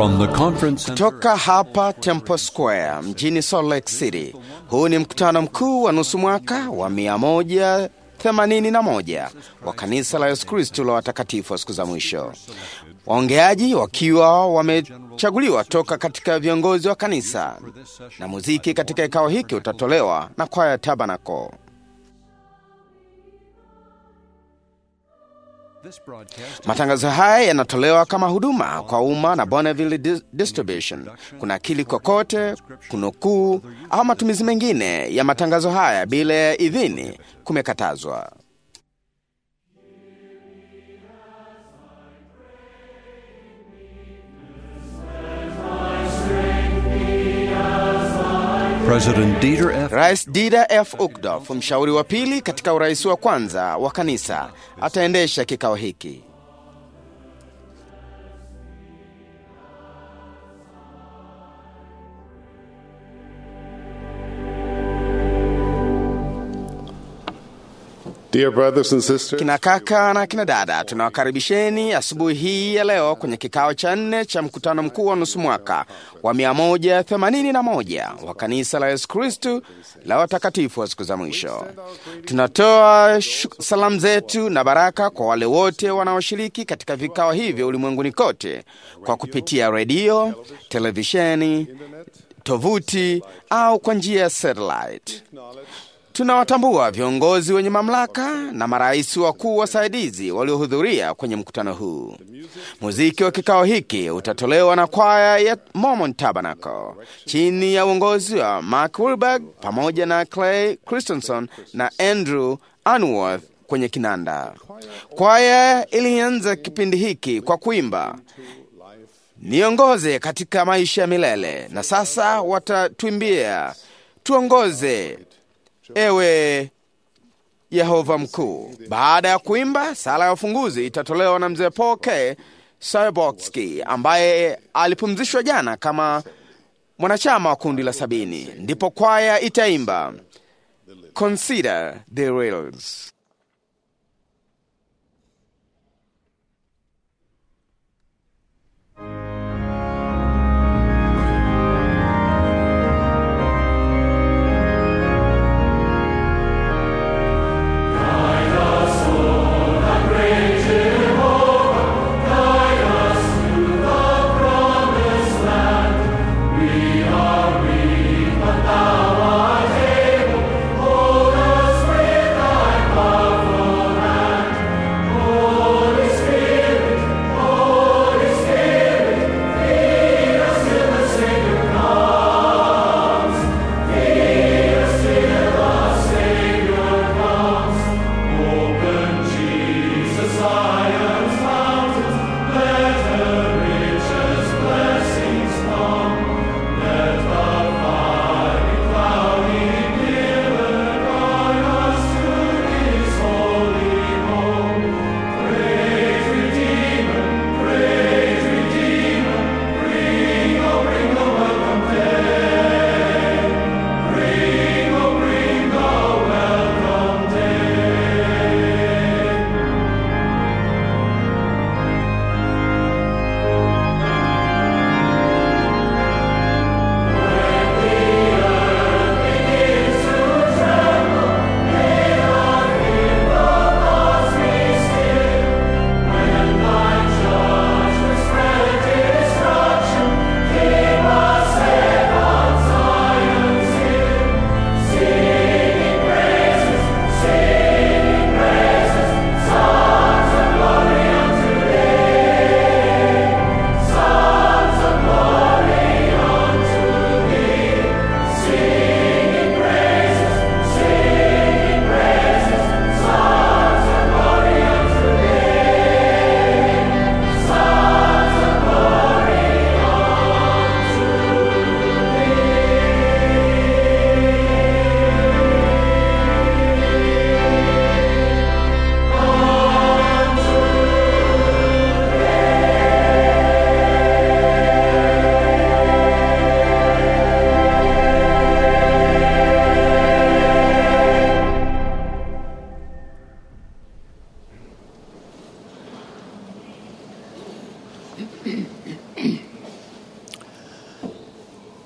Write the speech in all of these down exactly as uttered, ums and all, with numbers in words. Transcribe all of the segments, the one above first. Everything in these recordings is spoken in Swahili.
From the conference center Toka hapa Temple Square mjini Salt Lake City, huu ni mkutano mkuu wa nusu mwaka wa mia moja themanini na moja wa kanisa la Yesu Kristo la watakatifu wa siku za mwisho. Waongeaji wakiwa wamechaguliwa toka katika viongozi wa kanisa, na muziki katika kikao hiki utatolewa na kwaya Tabernacle. Matangazo haya yanatolewa kama huduma kwa umma na Bonneville Distribution. Kuna akili kokote, kunukuu au matumizi mengine ya matangazo haya bila idhini kumekatazwa. President Dieter F. Rais Dieter F. Uchtdorf, mshauri wa pili katika urais wa kwanza wa kanisa, ataendesha kikao hiki. Dear brothers and sisters, Kina kaka na kina dada, tunawakaribisheni asubuhi hii ya leo kwenye kikao cha nne cha mkutano mkuu wa nusu mwaka wa mia moja themanini na moja wa kanisa la Yesu Kristo la watakatifu wa siku za mwisho. Tunatoa salamu zetu na baraka kwa wale wote wanaoshiriki katika vikao hivi ulimwenguni kote kwa kupitia redio, televisheni, tovuti au kwa njia ya satellite. Tunawatambua viongozi wenye mamlaka na marais wakuu wasaidizi waliohudhuria kwenye mkutano huu. Muziki wa kikao hiki utatolewa na kwaya ya Mormon Tabernacle chini ya uongozi wa Mark Wilberg pamoja na Clay Christensen na Andrew Unworth kwenye kinanda. Kwaya ilianza kipindi hiki kwa kuimba "Niongoze katika maisha ya milele", na sasa watatuimbia "Tuongoze Ewe Yehova mkuu". Baada ya kuimba, sala ya ufunguzi itatolewa na mzee Paul K. Sybotsky ambaye alipumzishwa jana kama mwanachama wa kundi la sabini. Ndipo kwaya itaimba "Consider the Rails". Thou art able, hold us with thy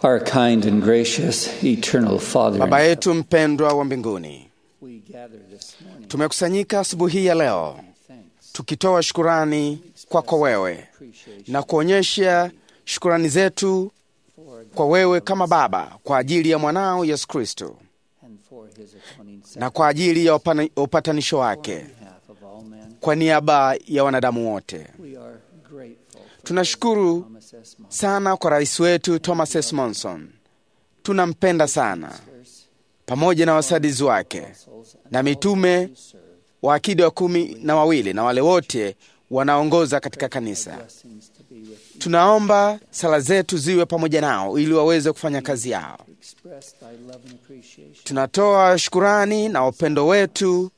Our kind and gracious eternal Father, Baba yetu mpendwa wa mbinguni, we gather this morning tumekusanyika asubuhi ya leo tukitoa shukurani kwako wewe na kuonyesha shukurani zetu kwa wewe kama Baba kwa ajili ya mwanao Yesu Kristo and for his atoning na kwa ajili ya upana- upatanisho wake behalf of all men. kwa niaba ya wanadamu wote. We are grateful for Tunashukuru Thomas S. Monson, sana kwa rais wetu Thomas S. Monson. Tunampenda sana pamoja na wasaidizi wake na mitume wa akida wa kumi na wawili na wale wote wanaongoza katika kanisa. blessings to be with you. Tunaomba sala zetu ziwe pamoja nao ili waweze kufanya kazi yao. Express thy love and appreciation Tunatoa shukurani na upendo wetu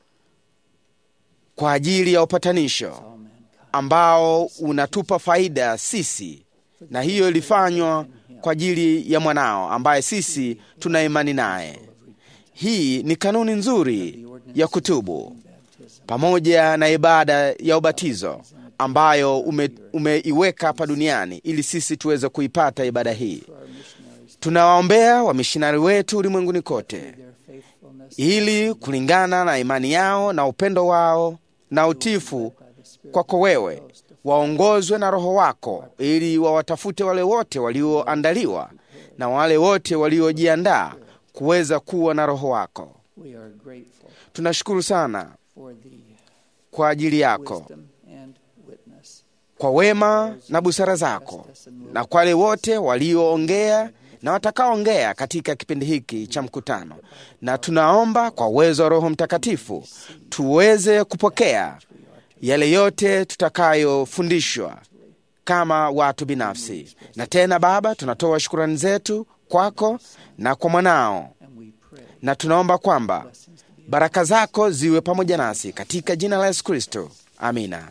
kwa ajili ya upatanisho to all mankind. ambao unatupa faida sisi, na hiyo ilifanywa kwa ajili ya mwanao ambaye sisi tuna imani naye. Hii ni kanuni nzuri ya kutubu pamoja na ibada ya ubatizo ambayo ume, umeiweka hapa duniani ili sisi tuweze kuipata ibada hii. Tunawaombea wamishinari wetu ulimwenguni kote Their faithfulness ili kulingana na imani yao na upendo wao na utifu kwako wewe waongozwe na Roho wako ili wawatafute wale wote walioandaliwa na wale wote waliojiandaa kuweza kuwa na Roho wako. we are grateful Tunashukuru sana for the kwa ajili yako, wisdom and witness kwa wema na busara zako, na kwa wale wote walioongea na watakaoongea katika kipindi hiki cha mkutano. Na tunaomba kwa uwezo wa Roho Mtakatifu tuweze kupokea yale yote tutakayofundishwa kama watu binafsi. Na tena Baba, tunatoa shukrani zetu kwako na kwa mwanao, and we pray na tunaomba kwamba baraka zako ziwe pamoja nasi katika jina la Yesu Kristo. Amina.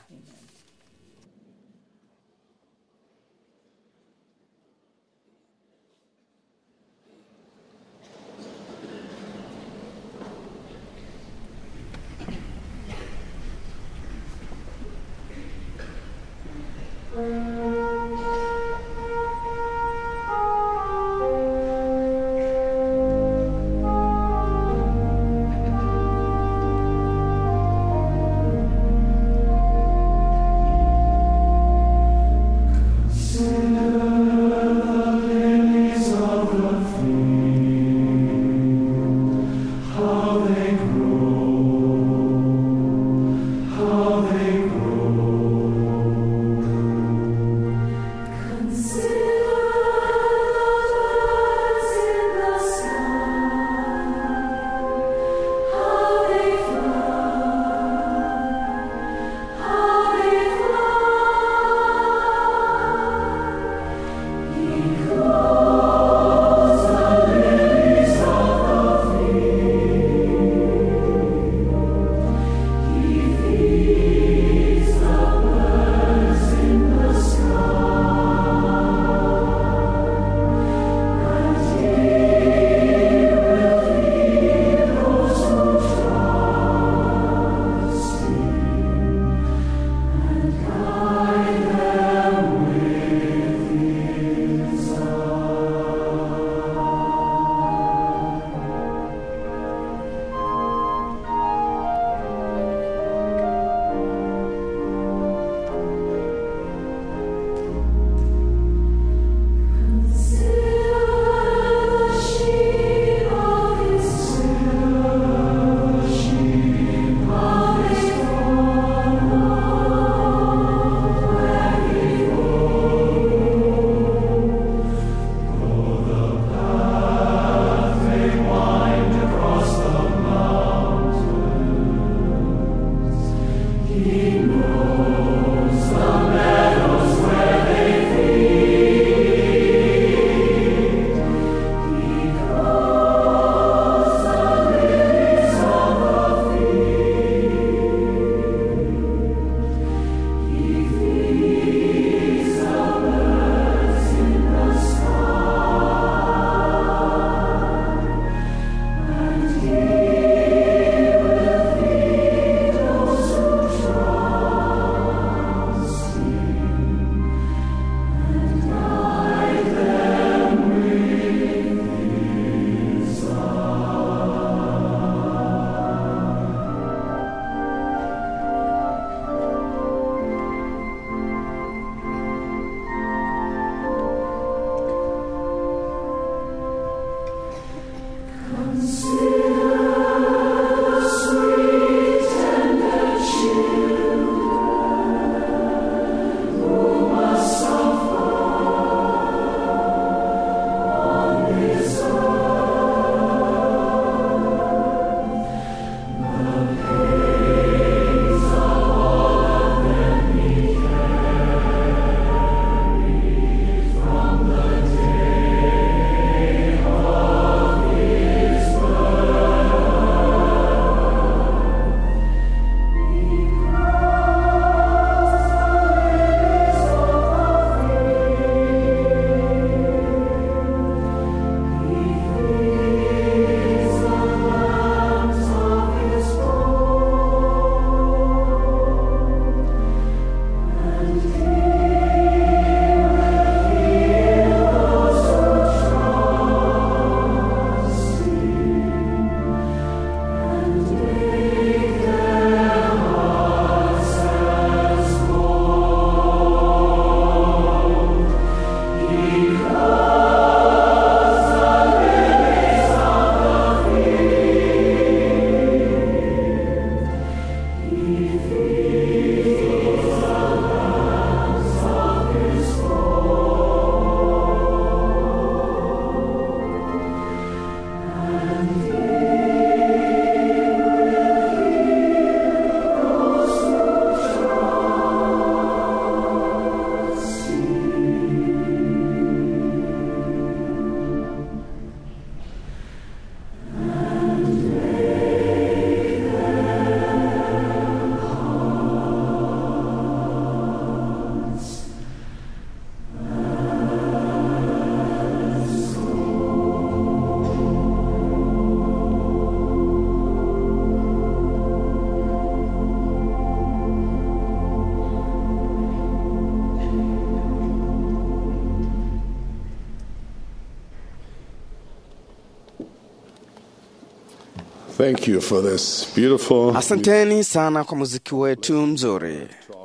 Thank you for this beautiful. Asanteni sana kwa muziki wetu mzuri.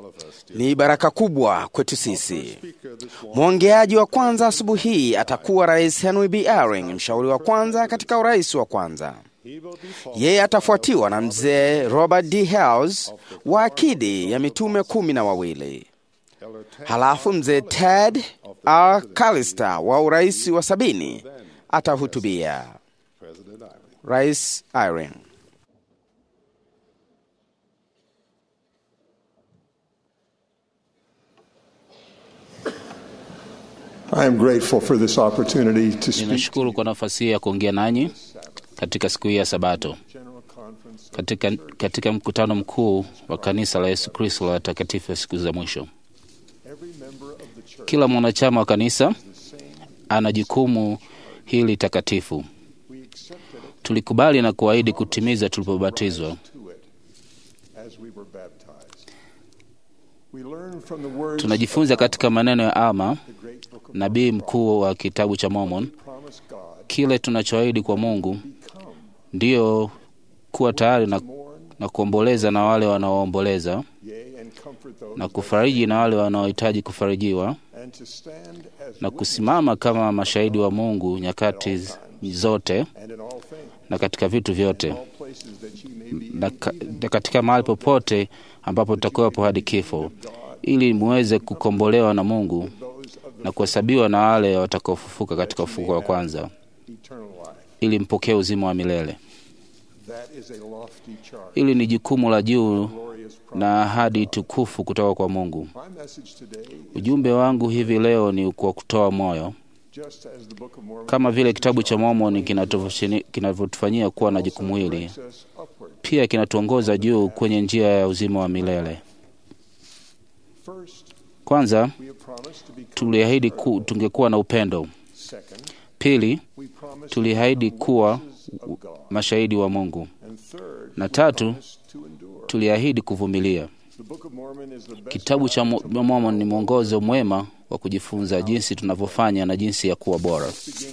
Ni baraka kubwa kwetu sisi. Mwongeaji wa kwanza asubuhi hii atakuwa Rais Henry B. Eyring, mshauri wa kwanza katika urais wa kwanza. Yeye atafuatiwa na mzee Robert D. Hales wa akidi ya mitume kumi na wawili. Halafu mzee Ted R. Callister wa urais wa sabini atahutubia. Rais Eyring. I am grateful for this opportunity to speak. Ninashukuru kwa nafasi hii ya kuongea nanyi katika siku hii ya Sabato. Katika, katika mkutano mkuu wa kanisa la Yesu Kristo la watakatifu wa siku za mwisho. Kila mwanachama wa kanisa ana jukumu hili takatifu. Tulikubali na kuahidi kutimiza tulipobatizwa. Tunajifunza katika maneno ya Alma, nabii mkuu wa kitabu cha Mormon, kile tunachoahidi kwa Mungu ndiyo kuwa tayari na, na kuomboleza na wale wanaoomboleza na kufariji na wale wanaohitaji kufarijiwa na kusimama kama mashahidi wa Mungu nyakati zote na katika vitu vyote na, na katika mahali popote ambapo tutakuwepo hadi kifo, ili muweze kukombolewa na Mungu na kuhesabiwa na wale watakaofufuka katika ufufuko wa kwanza, ili mpokee uzima wa milele. Ili ni jukumu la juu na ahadi tukufu kutoka kwa Mungu. Ujumbe wangu hivi leo ni kwa kutoa moyo. Kama vile kitabu cha Mormon kinavyotufanyia kuwa na jukumu hili, pia kinatuongoza juu kwenye njia ya uzima wa milele. Kwanza, tuliahidi ku, tungekuwa na upendo. Pili, tuliahidi kuwa mashahidi wa Mungu. Na tatu, tuliahidi kuvumilia. Kitabu cha Mormon ni mwongozo mwema wa kujifunza jinsi tunavyofanya na jinsi ya kuwa bora.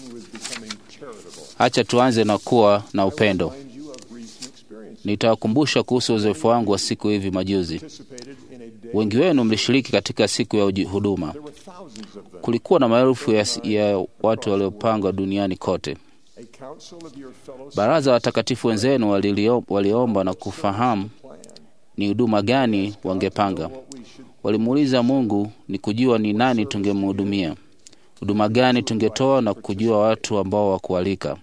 Acha tuanze na kuwa na upendo. Nitawakumbusha kuhusu uzoefu wangu wa siku hivi majuzi. Wengi wenu mlishiriki katika siku ya huduma. Kulikuwa na maelfu ya, ya watu waliopangwa duniani kote. Baraza la watakatifu wenzenu walilio- waliomba na kufahamu ni huduma gani wangepanga. Walimuuliza Mungu ni kujua ni nani tungemhudumia, huduma gani tungetoa na kujua watu ambao wakualika.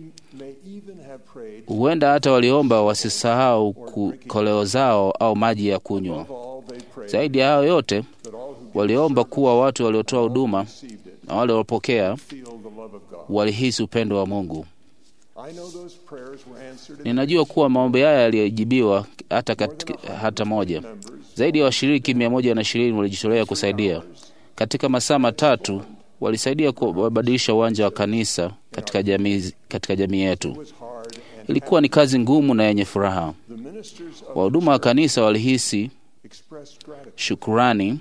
Huenda hata waliomba wasisahau ku- koleo zao au maji ya kunywa. Zaidi ya hayo yote, waliomba kuwa watu waliotoa huduma na wale waliopokea walihisi upendo wa Mungu. Ninajua kuwa maombi haya yalijibiwa hata katika, hata moja. Zaidi ya washiriki mia moja na ishirini walijitolea kusaidia. Katika masaa matatu walisaidia kubadilisha uwanja wa kanisa katika jamii, katika jamii yetu. Ilikuwa ni kazi ngumu na yenye furaha. Wahuduma wa kanisa walihisi shukurani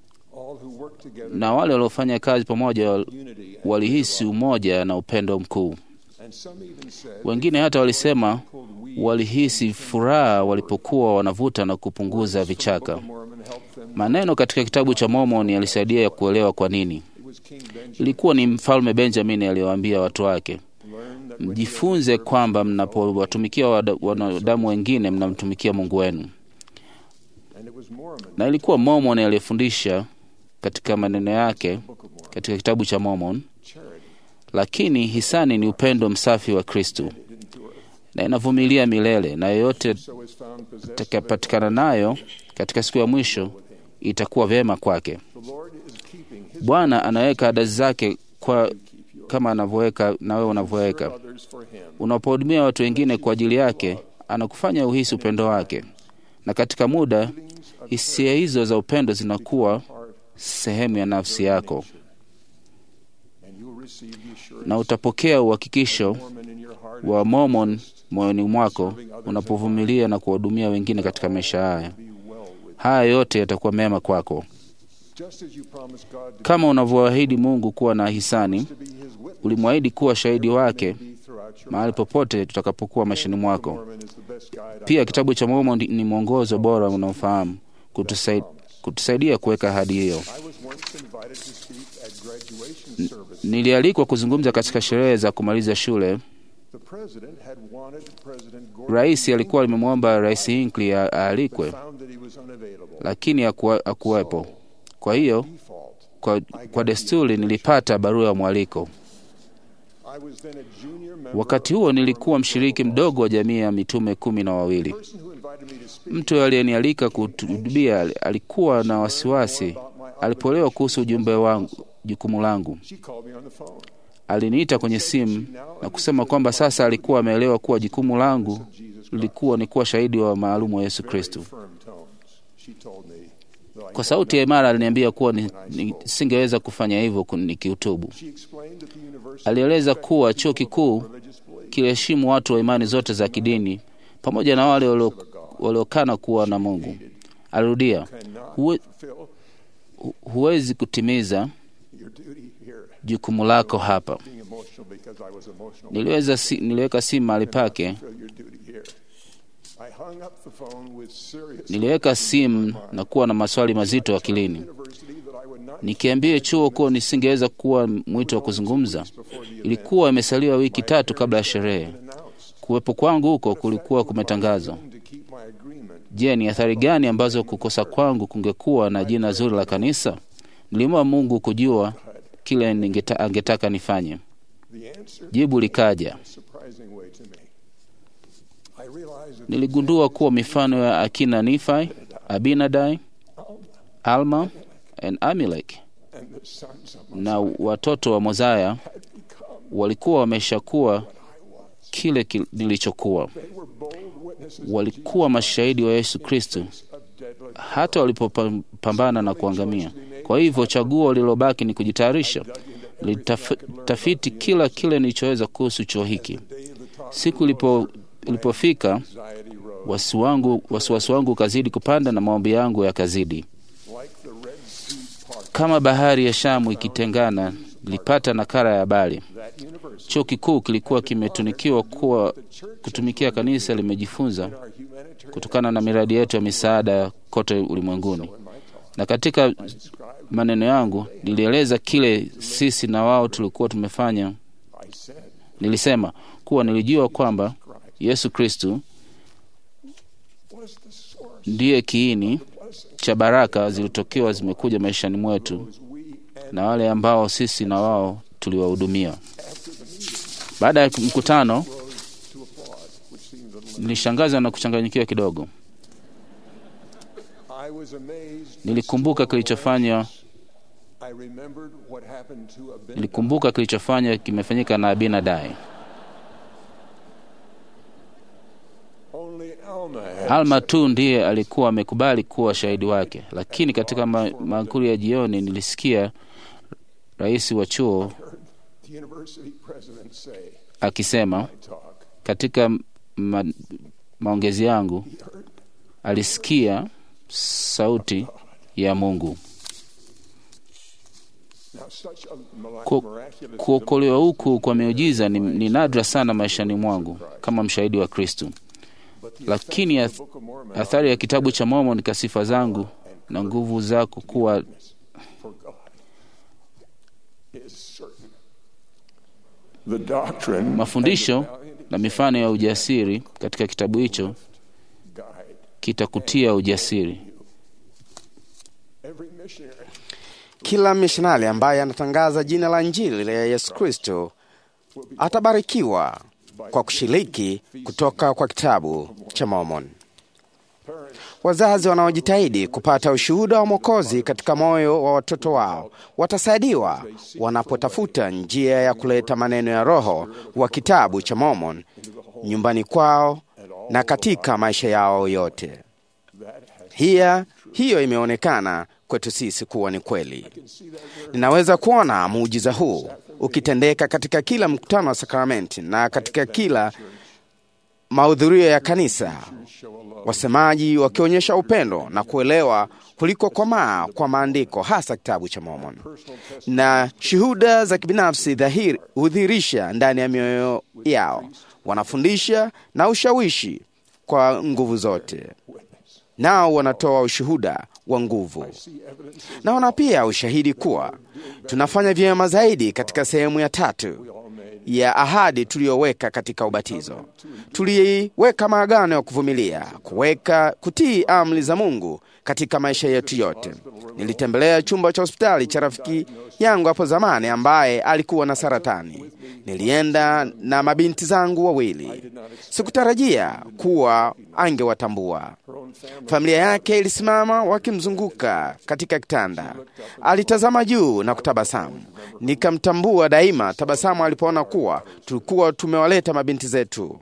na wale waliofanya kazi pamoja walihisi umoja na upendo mkuu. Wengine hata walisema walihisi furaha walipokuwa wanavuta na kupunguza vichaka. Maneno katika kitabu cha Mormoni yalisaidia ya kuelewa kwa nini. Ilikuwa ni Mfalme Benjamin aliyowaambia watu wake, mjifunze kwamba mnapowatumikia wanadamu wengine mnamtumikia Mungu wenu. Na ilikuwa Mormon aliyefundisha katika maneno yake katika kitabu cha Mormon, lakini hisani ni upendo msafi wa Kristo na inavumilia milele, na yoyote atakayepatikana nayo katika siku ya mwisho itakuwa vyema kwake. Bwana anaweka ada zake kwa kama anavyoweka na wewe unavyoweka. Unapohudumia watu wengine kwa ajili yake, anakufanya uhisi upendo wake, na katika muda hisia hizo za upendo zinakuwa sehemu ya nafsi yako, na utapokea uhakikisho wa Mormon moyoni mwako unapovumilia na kuwahudumia wengine katika maisha haya. Haya yote yatakuwa mema kwako. Kama unavyoahidi Mungu kuwa na hisani, ulimwahidi kuwa shahidi wake mahali popote tutakapokuwa maishani mwako. Pia kitabu cha Mormon ni mwongozo bora unaofahamu kutusaidia, kutusaidia kuweka ahadi hiyo. Nilialikwa kuzungumza katika sherehe za kumaliza shule. Rais alikuwa amemwomba Rais Hinckley aalikwe, lakini hakuwepo. Kwa hiyo kwa, kwa desturi nilipata barua ya mwaliko. Wakati huo nilikuwa mshiriki mdogo wa jamii ya mitume kumi na wawili. Mtu aliyenialika kuhutubia alikuwa na wasiwasi alipoelewa kuhusu ujumbe wangu, jukumu langu. Aliniita kwenye simu na kusema kwamba sasa alikuwa ameelewa kuwa jukumu langu lilikuwa ni kuwa shahidi wa maalum wa Yesu Kristo. Kwa sauti ya imara aliniambia kuwa nisingeweza kufanya hivyo nikihutubu. Alieleza kuwa chuo kikuu kiliheshimu watu wa imani zote za kidini pamoja na wale waliokana kuwa na Mungu. Alirudia, Huwe, huwezi kutimiza jukumu lako hapa. Niliweza si, niliweka simu mahali pake. Niliweka simu na kuwa na maswali mazito akilini. Nikiambia chuo kuwa nisingeweza kuwa mwito wa kuzungumza. Ilikuwa imesaliwa wiki tatu kabla ya sherehe. Kuwepo kwangu huko kulikuwa kumetangazwa. Je, ni athari gani ambazo kukosa kwangu kungekuwa na jina zuri la kanisa? Nilimwomba Mungu kujua kile ningeta, angetaka nifanye. Jibu likaja. Niligundua kuwa mifano ya akina Nephi, Abinadai, Alma na Amalek na watoto wa Mosiah walikuwa wameshakuwa kile kil, nilichokuwa. Walikuwa mashahidi wa Yesu Kristo hata walipopambana na kuangamia. Kwa hivyo chaguo lililobaki ni kujitayarisha. Nilitafiti kila kile nilichoweza kuhusu chuo hiki. Siku ilipo ilipofika, wasiwasi wangu wasiwasi wangu kazidi kupanda na maombi yangu yakazidi. Kama bahari ya Shamu ikitengana, nilipata nakala ya habari. Chuo kikuu kilikuwa kimetunikiwa kuwa kutumikia kanisa limejifunza kutokana na miradi yetu ya misaada kote ulimwenguni. Na katika maneno yangu nilieleza kile sisi na wao tulikuwa tumefanya. Nilisema kuwa nilijua kwamba Yesu Kristo ndiye kiini cha baraka zilizotokewa zimekuja maishani mwetu na wale ambao sisi na wao tuliwahudumia. Baada ya mkutano nilishangazwa na kuchanganyikiwa kidogo. Nilikumbuka kilichofanya Nilikumbuka kilichofanya kimefanyika na Abinadai. Alma tu ndiye alikuwa amekubali kuwa shahidi wake, lakini katika maakuli ya jioni nilisikia rais wa chuo akisema katika ma, maongezi yangu alisikia sauti ya Mungu. Kuokolewa huku kwa miujiza ni, ni nadra sana maishani mwangu kama mshahidi wa Kristo. Lakini athari ya kitabu cha Mormon kwa sifa zangu na nguvu zako kuwa mafundisho na mifano ya ujasiri katika kitabu hicho kitakutia ujasiri. Kila missionari ambaye anatangaza jina la Injili la Yesu Kristo atabarikiwa kwa kushiriki kutoka kwa kitabu cha Mormon. Wazazi wanaojitahidi kupata ushuhuda wa Mwokozi katika moyo wa watoto wao watasaidiwa wanapotafuta njia ya kuleta maneno ya Roho wa kitabu cha Mormon nyumbani kwao na katika maisha yao yote. Hiya, hiyo imeonekana kwetu sisi kuwa ni kweli. Ninaweza kuona muujiza huu ukitendeka katika kila mkutano wa sakramenti na katika kila mahudhurio ya kanisa, wasemaji wakionyesha upendo na kuelewa kuliko komaa kwa maandiko, hasa kitabu cha Mormon, na shuhuda za kibinafsi dhahiri hudhirisha ndani ya mioyo yao. Wanafundisha na ushawishi kwa nguvu zote, nao wanatoa ushuhuda wa nguvu. Naona pia ushahidi kuwa tunafanya vyema zaidi katika sehemu ya tatu ya ahadi tuliyoweka katika ubatizo. Tuliweka maagano ya kuvumilia, kuweka kutii amri za Mungu katika maisha yetu yote. Nilitembelea chumba cha hospitali cha rafiki yangu hapo zamani ambaye alikuwa na saratani. Nilienda na mabinti zangu wawili. Sikutarajia kuwa angewatambua. Familia yake ilisimama wakimzunguka katika kitanda. Alitazama juu na kutabasamu. Nikamtambua daima tabasamu alipoona kuwa tulikuwa tumewaleta mabinti zetu.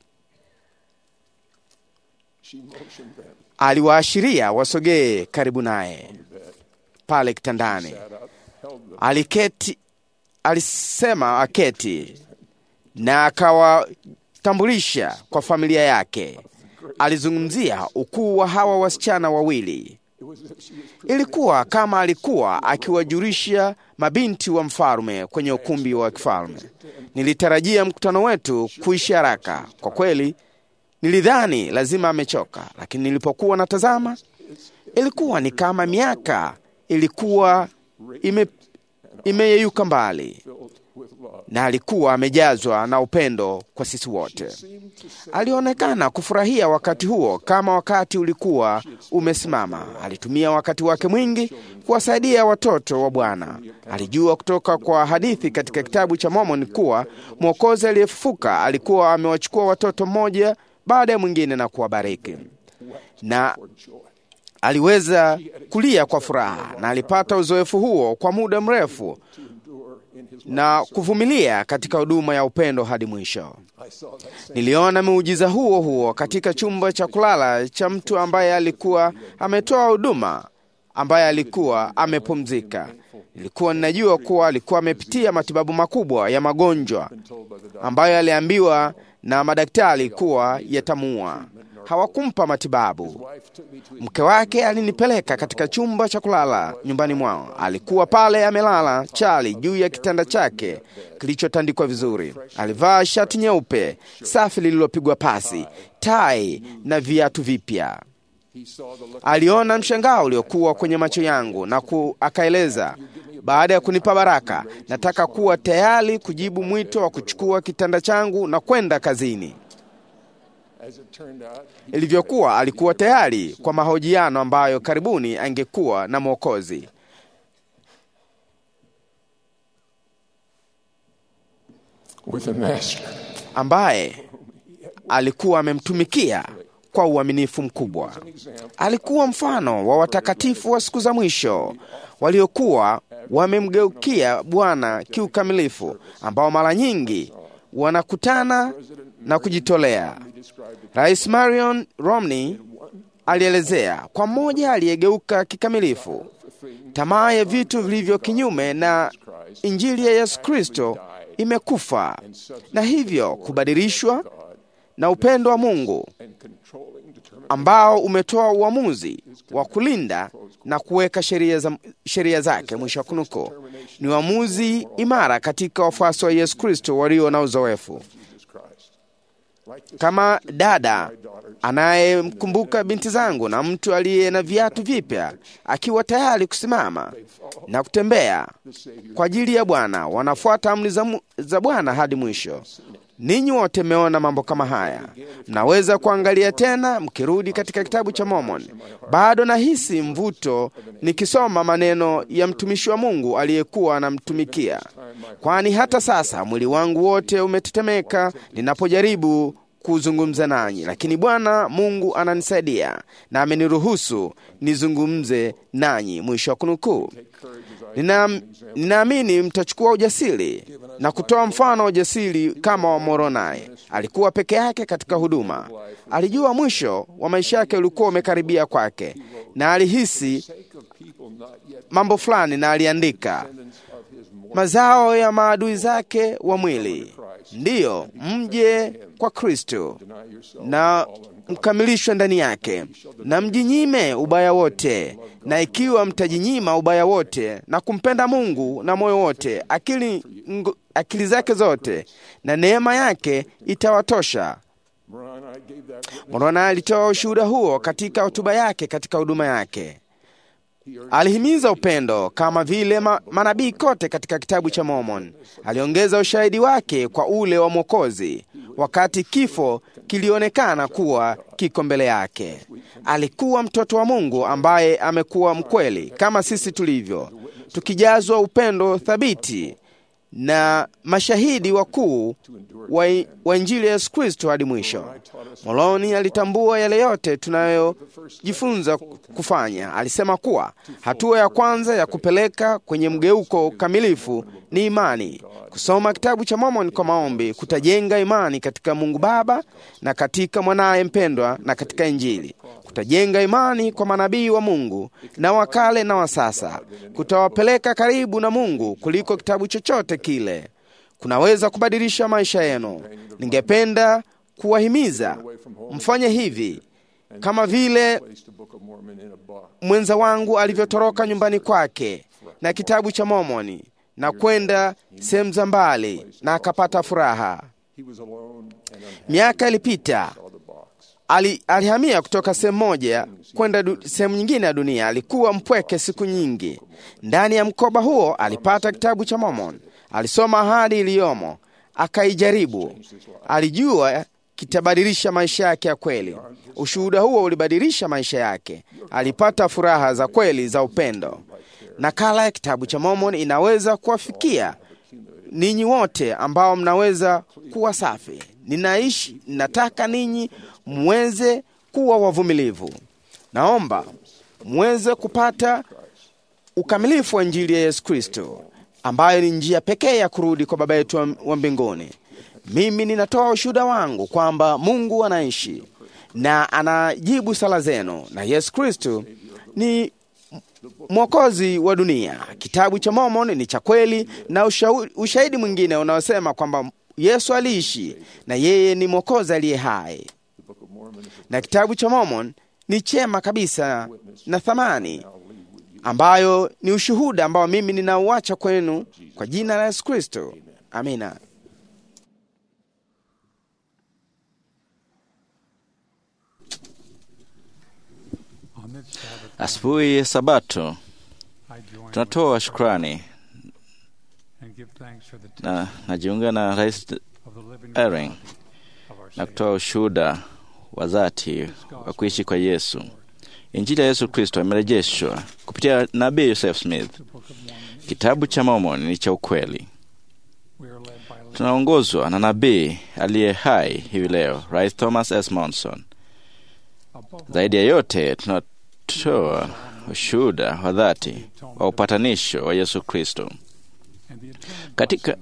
Aliwaashiria wasogee karibu naye pale kitandani. Aliketi, alisema aketi na akawatambulisha kwa familia yake. Alizungumzia ukuu wa hawa wasichana wawili. Ilikuwa kama alikuwa akiwajulisha mabinti wa mfalme kwenye ukumbi wa kifalme. Nilitarajia mkutano wetu kuisha haraka. Kwa kweli nilidhani lazima amechoka, lakini nilipokuwa natazama ilikuwa ni kama miaka ilikuwa ime imeyeyuka mbali, na alikuwa amejazwa na upendo kwa sisi wote. Alionekana kufurahia wakati huo kama wakati ulikuwa umesimama. Alitumia wakati wake mwingi kuwasaidia watoto wa Bwana. Alijua kutoka kwa hadithi katika kitabu cha Mormon kuwa Mwokozi aliyefufuka alikuwa amewachukua watoto mmoja baada ya mwingine na kuwabariki, na aliweza kulia kwa furaha, na alipata uzoefu huo kwa muda mrefu na kuvumilia katika huduma ya upendo hadi mwisho. Niliona muujiza huo huo katika chumba cha kulala cha mtu ambaye alikuwa ametoa huduma, ambaye alikuwa amepumzika. Nilikuwa ninajua kuwa alikuwa amepitia matibabu makubwa ya magonjwa ambayo aliambiwa na madaktari kuwa yatamua. Hawakumpa matibabu. Mke wake alinipeleka katika chumba cha kulala nyumbani mwao. Alikuwa pale amelala chali juu ya kitanda chake kilichotandikwa vizuri. Alivaa shati nyeupe safi lililopigwa pasi, tai na viatu vipya. Aliona mshangao uliokuwa kwenye macho yangu na ku, akaeleza, baada ya kunipa baraka, nataka kuwa tayari kujibu mwito wa kuchukua kitanda changu na kwenda kazini. Ilivyokuwa, alikuwa tayari kwa mahojiano ambayo karibuni angekuwa na Mwokozi. with a master ambaye alikuwa amemtumikia kwa uaminifu mkubwa. Alikuwa mfano wa watakatifu wa siku za mwisho waliokuwa wamemgeukia Bwana kiukamilifu, ambao mara nyingi wanakutana na kujitolea. Rais Marion Romney alielezea, kwa mmoja aliyegeuka kikamilifu tamaa ya vitu vilivyo kinyume na Injili ya Yesu Kristo imekufa, na hivyo kubadilishwa na upendo wa Mungu ambao umetoa uamuzi wa kulinda na kuweka sheria za sheria zake. Mwisho wa kunukuu. Ni uamuzi imara katika wafuasi wa Yesu Kristo walio na uzoefu. Kama dada anayemkumbuka binti zangu na mtu aliye na viatu vipya akiwa tayari kusimama na kutembea kwa ajili ya Bwana, wanafuata amri za, za Bwana hadi mwisho. Ninyi wote mmeona mambo kama haya. Mnaweza kuangalia tena mkirudi katika kitabu cha Mormon. Bado nahisi mvuto nikisoma maneno ya mtumishi wa Mungu aliyekuwa anamtumikia, kwani hata sasa mwili wangu wote umetetemeka ninapojaribu kuzungumza nanyi, lakini Bwana Mungu ananisaidia na ameniruhusu nizungumze nanyi. Mwisho wa kunukuu. Nina, ninaamini mtachukua ujasiri na kutoa mfano wa ujasiri kama wa Moroni. Alikuwa peke yake katika huduma. Alijua mwisho wa maisha yake ulikuwa umekaribia kwake, na alihisi mambo fulani, na aliandika, mazao ya maadui zake wa mwili, ndiyo mje kwa Kristo na mkamilishwe ndani yake, na mjinyime ubaya wote, na ikiwa mtajinyima ubaya wote na kumpenda Mungu na moyo wote, akili, ng, akili zake zote, na neema yake itawatosha. Moroni alitoa ushuhuda huo katika hotuba yake katika huduma yake. Alihimiza upendo kama vile ma, manabii kote katika kitabu cha Mormon. Aliongeza ushahidi wake kwa ule wa Mwokozi wakati kifo kilionekana kuwa kiko mbele yake. Alikuwa mtoto wa Mungu ambaye amekuwa mkweli kama sisi tulivyo, tukijazwa upendo thabiti na mashahidi wakuu wa, wa Injili ya Yesu Kristo hadi mwisho. Moroni alitambua yale yote tunayojifunza kufanya. Alisema kuwa hatua ya kwanza ya kupeleka kwenye mgeuko kamilifu ni imani. Kusoma kitabu cha Mormon kwa maombi kutajenga imani katika Mungu Baba na katika mwanaye mpendwa na katika Injili. Kutajenga imani kwa manabii wa Mungu na wakale na wa sasa. Kutawapeleka karibu na Mungu kuliko kitabu chochote kile. Kunaweza kubadilisha maisha yenu. Ningependa kuwahimiza mfanye hivi, kama vile mwenza wangu alivyotoroka nyumbani kwake na kitabu cha Mormoni na kwenda sehemu za mbali na akapata furaha. Miaka ilipita. Ali, alihamia kutoka sehemu moja kwenda sehemu nyingine ya dunia. Alikuwa mpweke siku nyingi. Ndani ya mkoba huo alipata kitabu cha Mormon. Alisoma ahadi iliyomo, akaijaribu. Alijua kitabadilisha maisha yake ya kweli. Ushuhuda huo ulibadilisha maisha yake. Alipata furaha za kweli za upendo. Nakala ya kitabu cha Mormon inaweza kuwafikia ninyi wote ambao mnaweza kuwa safi. Ninaishi, nataka ninyi muweze kuwa wavumilivu. Naomba muweze kupata ukamilifu wa Injili ya Yesu Kristo, ambayo ni njia pekee ya kurudi kwa Baba yetu wa mbinguni. Mimi ninatoa ushuhuda wangu kwamba Mungu anaishi na anajibu sala zenu, na Yesu Kristo ni Mwokozi wa dunia. Kitabu cha Mormon ni cha kweli, na ushahidi mwingine unaosema kwamba Yesu aliishi na yeye ni Mwokozi aliye hai. Na kitabu cha Mormon ni chema kabisa na thamani, ambayo ni ushuhuda ambao mimi ninauacha kwenu kwa jina la Yesu Kristo. Amina. Asubuhi ya Sabato tunatoa shukrani na najiunga na Rais Ering na kutoa ushuhuda wa dhati wa kuishi kwa Yesu. Injili ya Yesu Kristo imerejeshwa kupitia nabii Joseph Smith. Kitabu cha Mormoni ni cha ukweli. Tunaongozwa na nabii aliye hai hivi leo, Rais Thomas S. Monson. Zaidi ya yote, tunatoa ushuhuda wa dhati wa upatanisho wa Yesu Kristo. Katika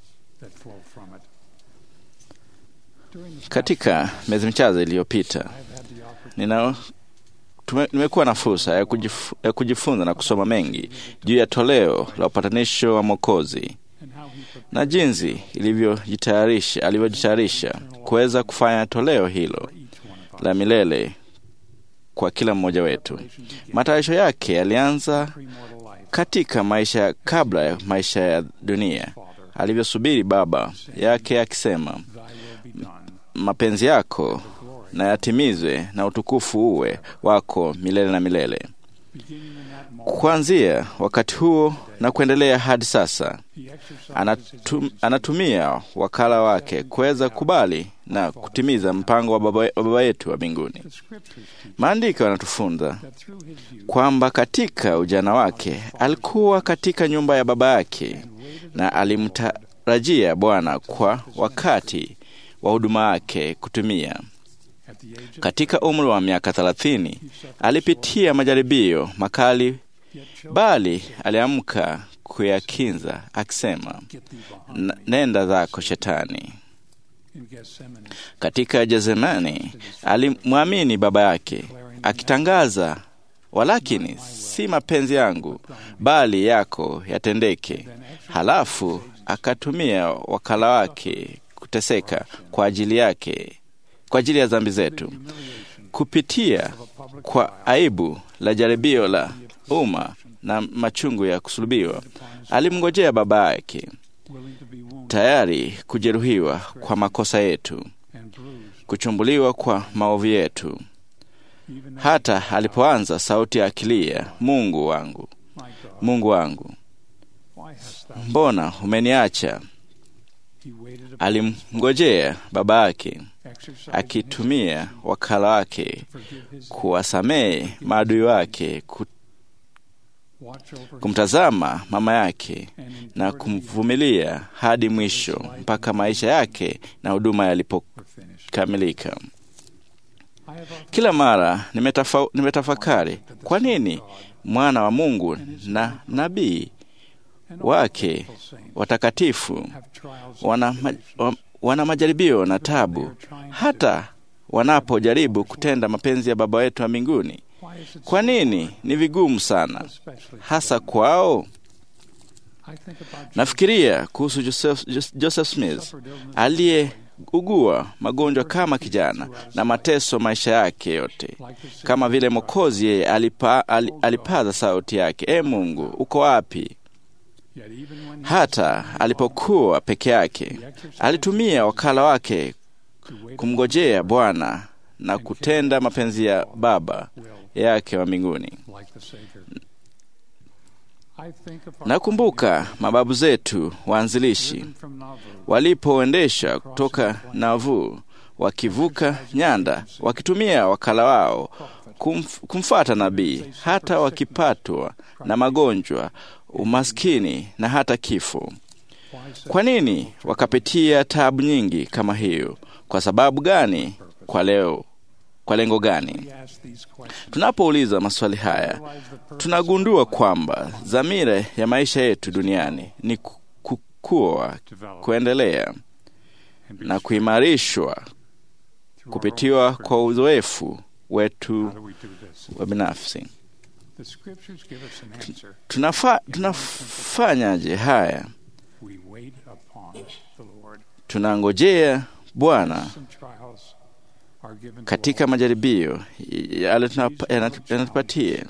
katika miezi michache iliyopita, nina nimekuwa na fursa ya, kujif, ya kujifunza na kusoma mengi juu ya toleo la upatanisho wa Mwokozi na jinsi ilivyojitayarisha alivyojitayarisha kuweza kufanya toleo hilo la milele kwa kila mmoja wetu. Matayarisho yake yalianza katika maisha kabla ya maisha ya dunia, alivyosubiri Baba yake akisema, mapenzi yako na yatimizwe na utukufu uwe wako milele na milele. Kuanzia wakati huo na kuendelea hadi sasa, anatum, anatumia wakala wake kuweza kubali na kutimiza mpango wa Baba, wa Baba yetu wa mbinguni. Maandiko yanatufunza kwamba katika ujana wake alikuwa katika nyumba ya baba yake na alimtarajia Bwana kwa wakati wa huduma yake kutumia. Katika umri wa miaka thelathini alipitia majaribio makali, bali aliamka kuyakinza akisema, nenda zako Shetani. Katika Gethsemane alimwamini baba yake akitangaza, walakini si mapenzi yangu bali yako yatendeke. Halafu akatumia wakala wake kuteseka kwa ajili yake, kwa ajili ya dhambi zetu. Kupitia kwa aibu la jaribio la umma na machungu ya kusulubiwa, alimngojea baba yake, tayari kujeruhiwa kwa makosa yetu, kuchumbuliwa kwa maovu yetu. Hata alipoanza sauti akilia, Mungu wangu, Mungu wangu, mbona umeniacha? Alimngojea baba yake, akitumia wakala wake kuwasamehe maadui wake, kumtazama mama yake na kumvumilia hadi mwisho mpaka maisha yake na huduma yalipokamilika. Kila mara nimetafa, nimetafakari kwa nini mwana wa Mungu na nabii wake watakatifu wana, wana majaribio na tabu hata wanapojaribu kutenda mapenzi ya Baba wetu wa mbinguni. Kwa nini ni vigumu sana hasa kwao? Nafikiria kuhusu Joseph, Joseph Smith aliyeugua magonjwa kama kijana na mateso maisha yake yote. Kama vile Mwokozi, yeye alipa, alipaza sauti yake, e Mungu, uko wapi? Hata alipokuwa peke yake, alitumia wakala wake kumngojea Bwana na kutenda mapenzi ya Baba yake wa mbinguni. Nakumbuka mababu zetu waanzilishi walipoendesha kutoka Nauvoo, wakivuka nyanda, wakitumia wakala wao kumf, kumfata nabii, hata wakipatwa na magonjwa, umaskini na hata kifo. Kwa nini wakapitia tabu nyingi kama hiyo? Kwa sababu gani? Kwa leo, kwa lengo gani? Tunapouliza maswali haya, tunagundua kwamba dhamira ya maisha yetu duniani ni kukua, kuendelea na kuimarishwa kupitiwa kwa uzoefu wetu wa binafsi. Tunafa, tunafanyaje haya? Tunangojea Bwana katika majaribio yanatupatie,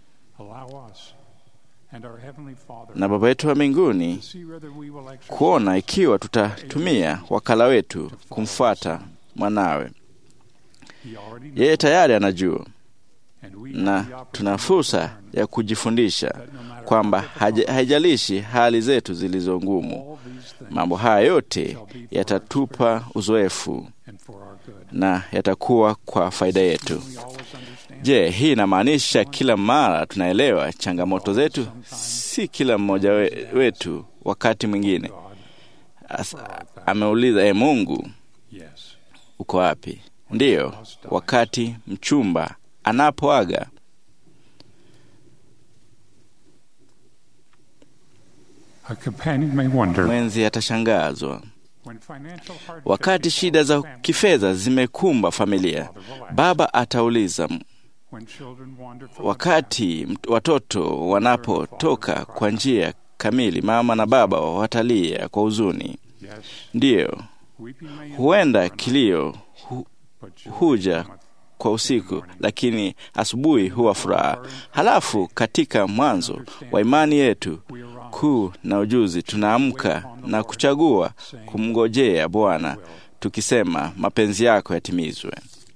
na Baba yetu wa mbinguni kuona ikiwa tutatumia wakala wetu kumfuata mwanawe. Yeye tayari anajua, na tuna fursa ya kujifundisha kwamba haijalishi hali zetu zilizo ngumu, mambo haya yote yatatupa uzoefu na yatakuwa kwa faida yetu. Je, hii inamaanisha kila mara tunaelewa changamoto zetu? Si kila mmoja we, wetu wakati mwingine As, ameuliza, e Mungu, uko wapi? Ndiyo, wakati mchumba anapoaga. Mwenzi atashangazwa wakati shida za kifedha zimekumba familia. Baba atauliza wakati watoto wanapotoka kwa njia kamili. Mama na baba watalia kwa huzuni. Ndiyo, huenda kilio hu, huja kwa usiku, lakini asubuhi huwa furaha. Halafu katika mwanzo wa imani yetu kuu na ujuzi, tunaamka na kuchagua kumngojea Bwana tukisema, mapenzi yako yatimizwe.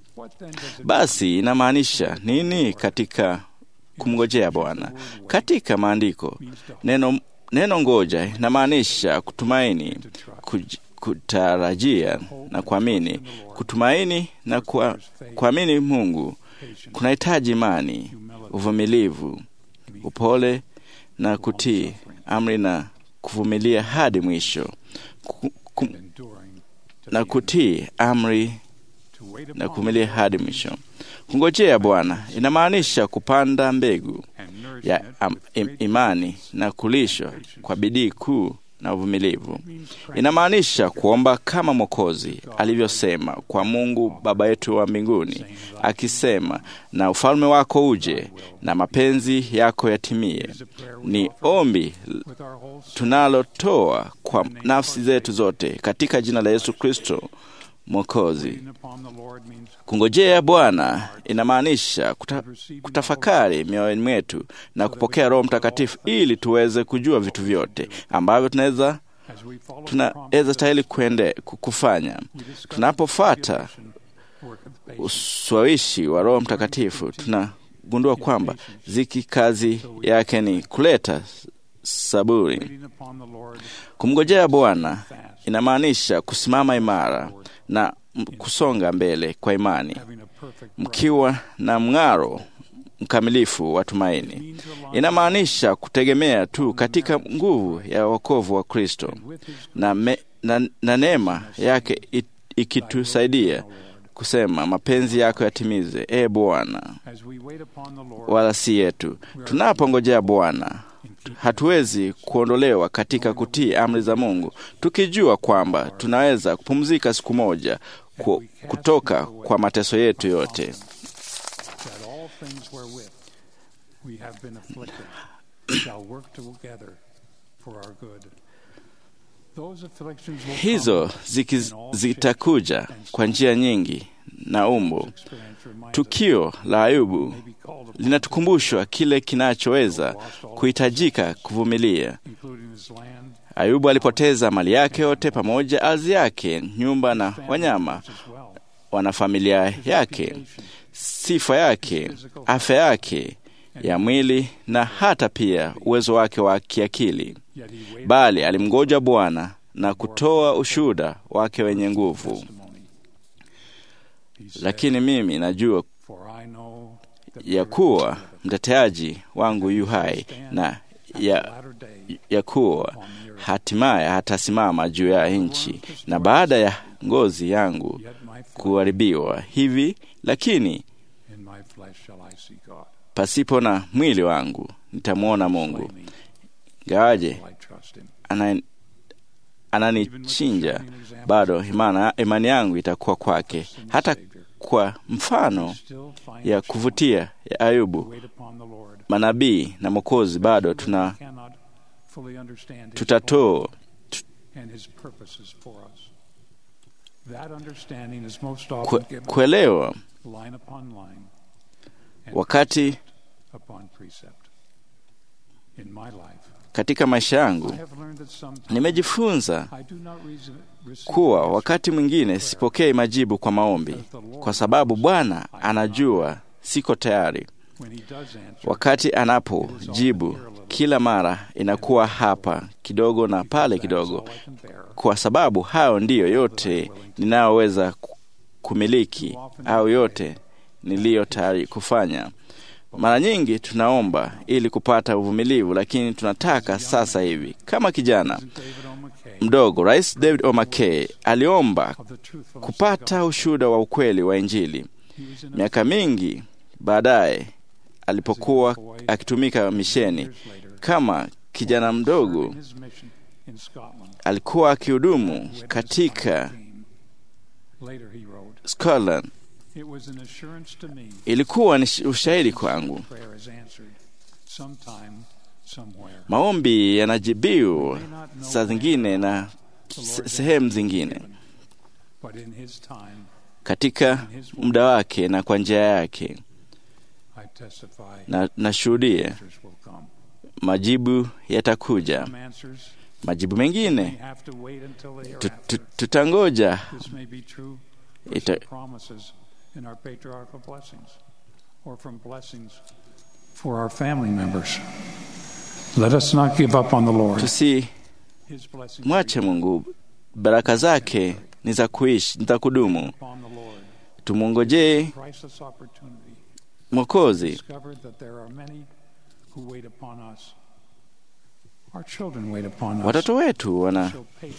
Basi inamaanisha nini katika kumngojea Bwana? Katika maandiko, neno neno ngoja inamaanisha kutumaini, kuj, kutarajia na kuamini. Kutumaini na kuamini Mungu kunahitaji imani, uvumilivu, upole na kutii amri na kuvumilia hadi mwisho. Ku, na kutii amri na kuvumilia hadi mwisho. Kungojea Bwana inamaanisha kupanda mbegu ya im, imani na kulishwa kwa bidii kuu na uvumilivu. Inamaanisha kuomba kama Mwokozi alivyosema kwa Mungu Baba yetu wa mbinguni, akisema, na ufalme wako uje na mapenzi yako yatimie. Ni ombi tunalotoa kwa nafsi zetu zote katika jina la Yesu Kristo Mwokozi. Kungojea Bwana inamaanisha kuta, kutafakari mioyoni mwetu na kupokea Roho Mtakatifu ili tuweze kujua vitu vyote ambavyo tunaweza tunaweza stahili kuende kufanya. Tunapofuata ushawishi wa Roho Mtakatifu, tunagundua kwamba ziki kazi yake ni kuleta saburi. Kumngojea Bwana inamaanisha kusimama imara na kusonga mbele kwa imani, mkiwa na mng'aro mkamilifu wa tumaini. Inamaanisha kutegemea tu katika nguvu ya wokovu wa Kristo na, me, na, na neema yake it, ikitusaidia kusema, mapenzi yako yatimize, e Bwana, wala si yetu. Tunapongojea Bwana, hatuwezi kuondolewa katika kutii amri za Mungu, tukijua kwamba tunaweza kupumzika siku moja kutoka kwa mateso yetu yote. Hizo zitakuja kwa njia nyingi na umbo. Tukio la Ayubu linatukumbushwa kile kinachoweza kuhitajika kuvumilia. Ayubu alipoteza mali yake yote pamoja ardhi yake, nyumba na wanyama, wanafamilia yake, sifa yake, afya yake ya mwili na hata pia uwezo wake wa kiakili. Bali alimngoja Bwana na kutoa ushuhuda wake wenye nguvu. Lakini mimi najua ya kuwa mteteaji wangu yu hai, na ya, ya kuwa hatimaye hatasimama juu ya nchi, na baada ya ngozi yangu kuharibiwa hivi, lakini pasipo na mwili wangu nitamwona Mungu. Gawaje ananichinja, bado imana, imani yangu itakuwa kwake. Hata kwa mfano ya kuvutia ya Ayubu, manabii na Mwokozi, bado tuna tutatoa Kue, kuelewa wakati katika maisha yangu nimejifunza kuwa wakati mwingine sipokei majibu kwa maombi, kwa sababu Bwana anajua siko tayari. Wakati anapojibu, kila mara inakuwa hapa kidogo na pale kidogo, kwa sababu hayo ndiyo yote ninayoweza kumiliki au yote niliyo tayari kufanya. Mara nyingi tunaomba ili kupata uvumilivu, lakini tunataka sasa hivi. Kama kijana mdogo, Rais David O. McKay aliomba kupata ushuhuda wa ukweli wa Injili. Miaka mingi baadaye, alipokuwa akitumika misheni kama kijana mdogo, alikuwa akihudumu katika Scotland. Ilikuwa ni ushahidi kwangu, maombi yanajibiwa saa zingine na sehemu zingine katika muda wake na kwa njia yake, na nashuhudia majibu yatakuja. Majibu mengine tutangoja ita in our patriarchal blessings or from blessings for our family members. Let us not give up on the Lord. Tusi mwache Mungu, baraka zake ni za kuishi, ni za kudumu. Tumongojee Mwokozi. Watoto wetu wana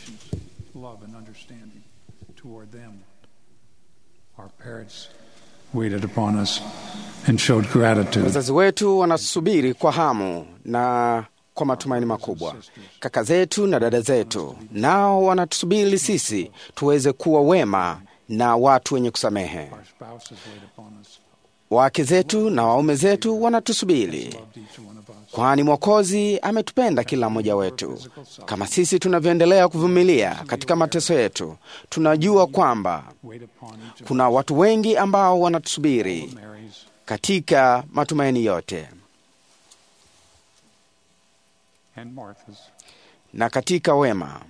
Our parents waited upon us and showed gratitude. Wazazi wetu wanasubiri kwa hamu na kwa matumaini makubwa. Kaka zetu na dada zetu nao wanatusubiri sisi tuweze kuwa wema na watu wenye kusamehe. Wake zetu na waume zetu wanatusubiri, kwani Mwokozi ametupenda kila mmoja wetu. Kama sisi tunavyoendelea kuvumilia katika mateso yetu, tunajua kwamba kuna watu wengi ambao wanatusubiri katika matumaini yote. Na katika wema,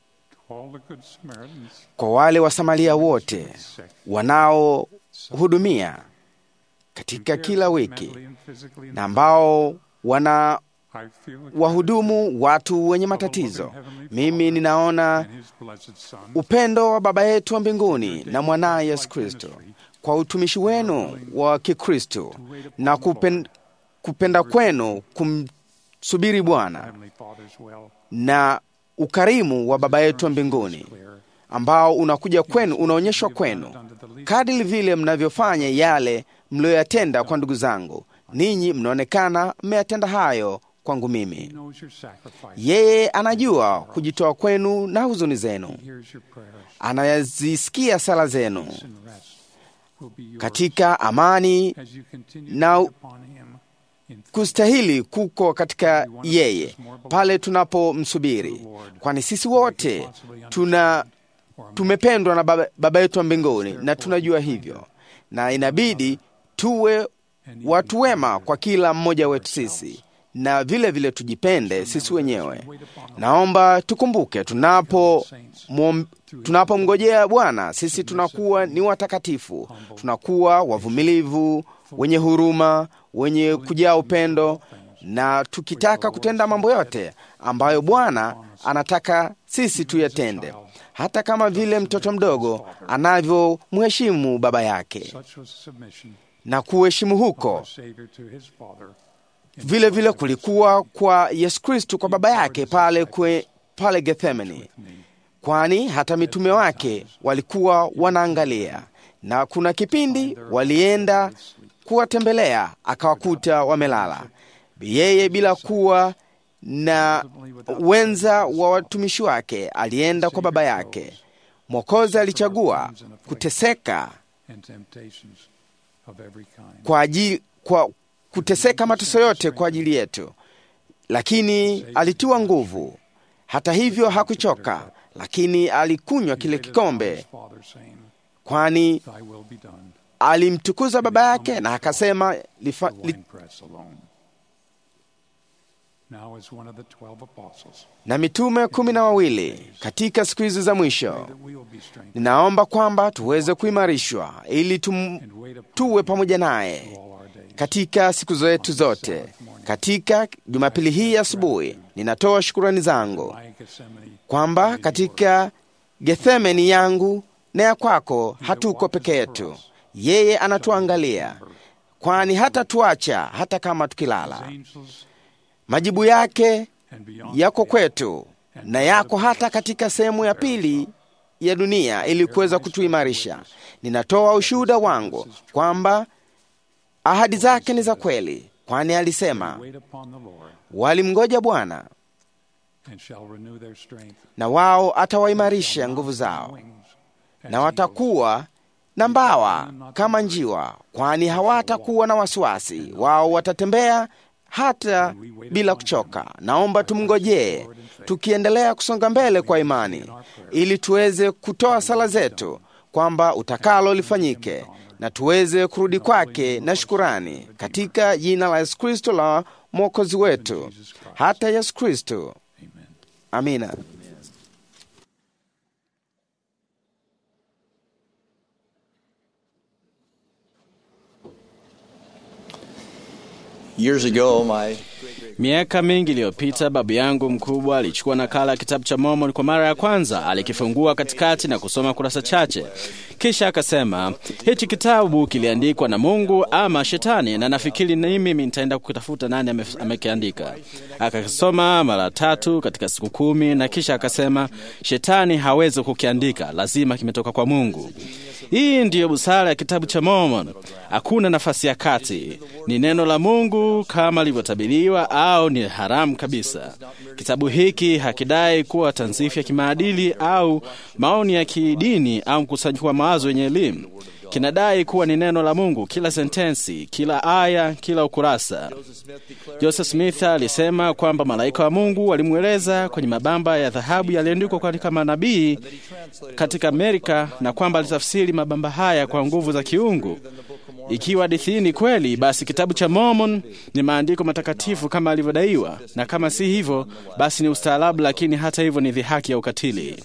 kwa wale Wasamaria wote wanaohudumia katika kila wiki na ambao wana wahudumu watu wenye matatizo, mimi ninaona upendo wa Baba yetu wa mbinguni na mwanaye Yesu Kristo kwa utumishi wenu wa Kikristo na kupen, kupenda kwenu kumsubiri Bwana na ukarimu wa Baba yetu wa mbinguni ambao unakuja kwenu, unaonyeshwa kwenu kadiri vile mnavyofanya yale mlioyatenda kwa ndugu zangu. Ninyi mnaonekana mmeyatenda hayo kwangu mimi. Yeye anajua kujitoa kwenu na huzuni zenu, anayazisikia sala zenu. Katika amani na kustahili kuko katika yeye pale tunapomsubiri, kwani sisi wote tuna tumependwa na baba, baba yetu wa mbinguni, na tunajua hivyo, na inabidi tuwe watu wema kwa kila mmoja wetu sisi, na vile vile tujipende sisi wenyewe. Naomba tukumbuke tunapo tunapomngojea Bwana, sisi tunakuwa ni watakatifu, tunakuwa wavumilivu, wenye huruma, wenye kujaa upendo, na tukitaka kutenda mambo yote ambayo Bwana anataka sisi tuyatende, hata kama vile mtoto mdogo anavyomheshimu baba yake. Na kuheshimu huko vile vile kulikuwa kwa Yesu Kristo kwa baba yake pale kwe, pale Gethsemane, kwani hata mitume wake walikuwa wanaangalia, na kuna kipindi walienda kuwatembelea akawakuta wamelala. Yeye bila kuwa na wenza wa watumishi wake alienda kwa baba yake. Mwokozi alichagua kuteseka kwa ajili, kwa kuteseka mateso yote kwa ajili yetu, lakini alitiwa nguvu. Hata hivyo hakuchoka, lakini alikunywa kile kikombe, kwani alimtukuza baba yake na akasema lifa, li, na mitume kumi na wawili katika siku hizi za mwisho, ninaomba kwamba tuweze kuimarishwa ili tum, tuwe pamoja naye katika siku zetu zote. Katika Jumapili hii asubuhi, ninatoa shukurani zangu kwamba katika Gethsemane yangu na ya kwako hatuko peke yetu. Yeye anatuangalia, kwani hata tuacha hata kama tukilala. Majibu yake yako kwetu na yako hata katika sehemu ya pili ya dunia ili kuweza kutuimarisha. Ninatoa ushuhuda wangu kwamba ahadi zake ni za kweli, kwani alisema walimngoja Bwana na wao atawaimarisha nguvu zao, na watakuwa na mbawa kama njiwa, kwani hawatakuwa na wasiwasi. Wao watatembea hata bila kuchoka. Naomba tumngojee, tukiendelea kusonga mbele kwa imani, ili tuweze kutoa sala zetu kwamba utakalo lifanyike na tuweze kurudi kwake na shukurani, katika jina la Yesu Kristo la Mwokozi wetu, hata Yesu Kristo. Amina. Years ago, my Miaka mingi iliyopita, babu yangu mkubwa alichukua nakala ya kitabu cha Mormon kwa mara ya kwanza. Alikifungua katikati na kusoma kurasa chache, kisha akasema, hichi kitabu kiliandikwa na Mungu ama Shetani, na nafikiri ni mimi nitaenda kutafuta nani amekiandika. Akasoma mara tatu katika siku kumi, na kisha akasema, Shetani hawezi kukiandika, lazima kimetoka kwa Mungu. Hii ndiyo busara ya kitabu cha Mormon. Hakuna nafasi ya kati. Ni neno la Mungu kama lilivyotabiriwa au ni haramu kabisa. Kitabu hiki hakidai kuwa tanzifu ya kimaadili au maoni ya kidini au mkusanyiko wa mawazo yenye elimu. Kinadai kuwa ni neno la Mungu, kila sentensi, kila aya, kila ukurasa. Joseph Smith alisema kwamba malaika wa Mungu walimweleza kwenye mabamba ya dhahabu yaliyoandikwa katika manabii katika Amerika, na kwamba alitafsiri mabamba haya kwa nguvu za kiungu. Ikiwa hadithi ni kweli, basi kitabu cha Mormon ni maandiko matakatifu kama alivyodaiwa, na kama si hivyo, basi ni ustaarabu, lakini hata hivyo ni dhihaki ya ukatili.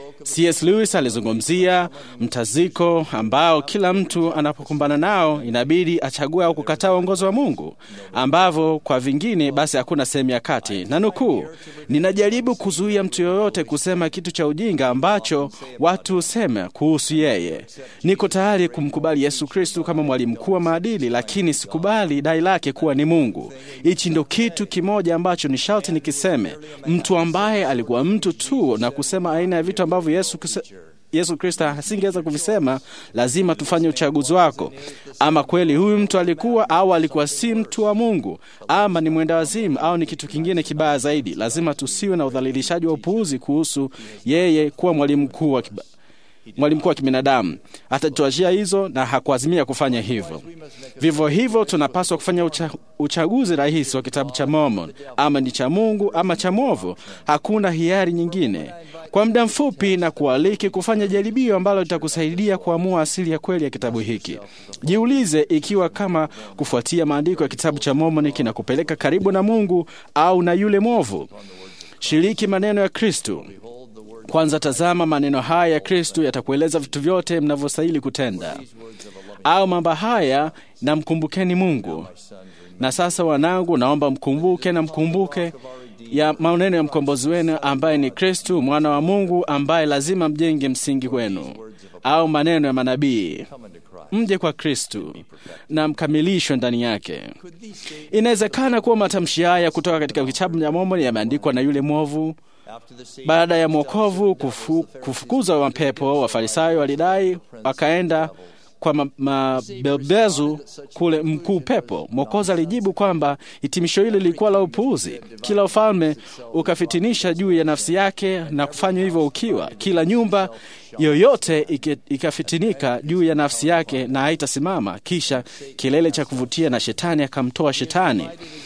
C S Lewis alizungumzia mtaziko ambao kila mtu anapokumbana nao inabidi achague au kukataa uongozi wa Mungu, ambavyo kwa vingine basi hakuna sehemu ya kati. Na nukuu, ninajaribu kuzuia mtu yoyote kusema kitu cha ujinga ambacho watu husema kuhusu yeye. Niko tayari kumkubali Yesu Kristo kama mwalimu mkuu wa maadili, lakini sikubali dai lake kuwa ni Mungu. Hichi ndo kitu kimoja ambacho ni sharti nikiseme. Mtu ambaye alikuwa mtu tu na kusema aina ya vitu ambavyo Yesu kuse, Yesu Kristo hasingeweza kuvisema, lazima tufanye uchaguzi wako. Ama kweli huyu mtu alikuwa au alikuwa si mtu wa Mungu, ama ni mwenda wazimu au ni kitu kingine kibaya zaidi. Lazima tusiwe na udhalilishaji wa upuuzi kuhusu yeye kuwa mwalimu mkuu wa kiba. Mwalimu mkuu wa kibinadamu atatuachia hizo na hakuazimia kufanya hivyo. Vivyo hivyo tunapaswa kufanya ucha, uchaguzi rahisi wa kitabu cha Mormon, ama ni cha Mungu ama cha mwovu. Hakuna hiari nyingine. Kwa muda mfupi na kualiki kufanya jaribio ambalo litakusaidia kuamua asili ya kweli ya kitabu hiki. Jiulize ikiwa kama kufuatia maandiko ya kitabu cha Mormon kinakupeleka karibu na Mungu au na yule mwovu. Shiriki maneno ya Kristo. Kwanza tazama maneno haya ya Kristo yatakueleza vitu vyote mnavyostahili kutenda. Au mambo haya na mkumbukeni Mungu. Na sasa wanangu, naomba mkumbuke na mkumbuke ya maneno ya mkombozi wenu ambaye ni Kristo mwana wa Mungu, ambaye lazima mjenge msingi wenu. Au maneno ya manabii. Mje kwa Kristo na mkamilishwe ndani yake. Inawezekana kuwa matamshi haya kutoka katika kitabu cha Mormon yameandikwa na yule mwovu. Baada ya mwokovu kufu, kufukuza mapepo, Wafarisayo walidai wakaenda kwa mabebezu kule mkuu pepo. Mwokozi alijibu kwamba hitimisho hili lilikuwa la upuuzi. Kila ufalme ukafitinisha juu ya nafsi yake na kufanya hivyo ukiwa. Kila nyumba yoyote ikafitinika juu ya nafsi yake na haitasimama. Kisha kilele cha kuvutia na Shetani akamtoa Shetani.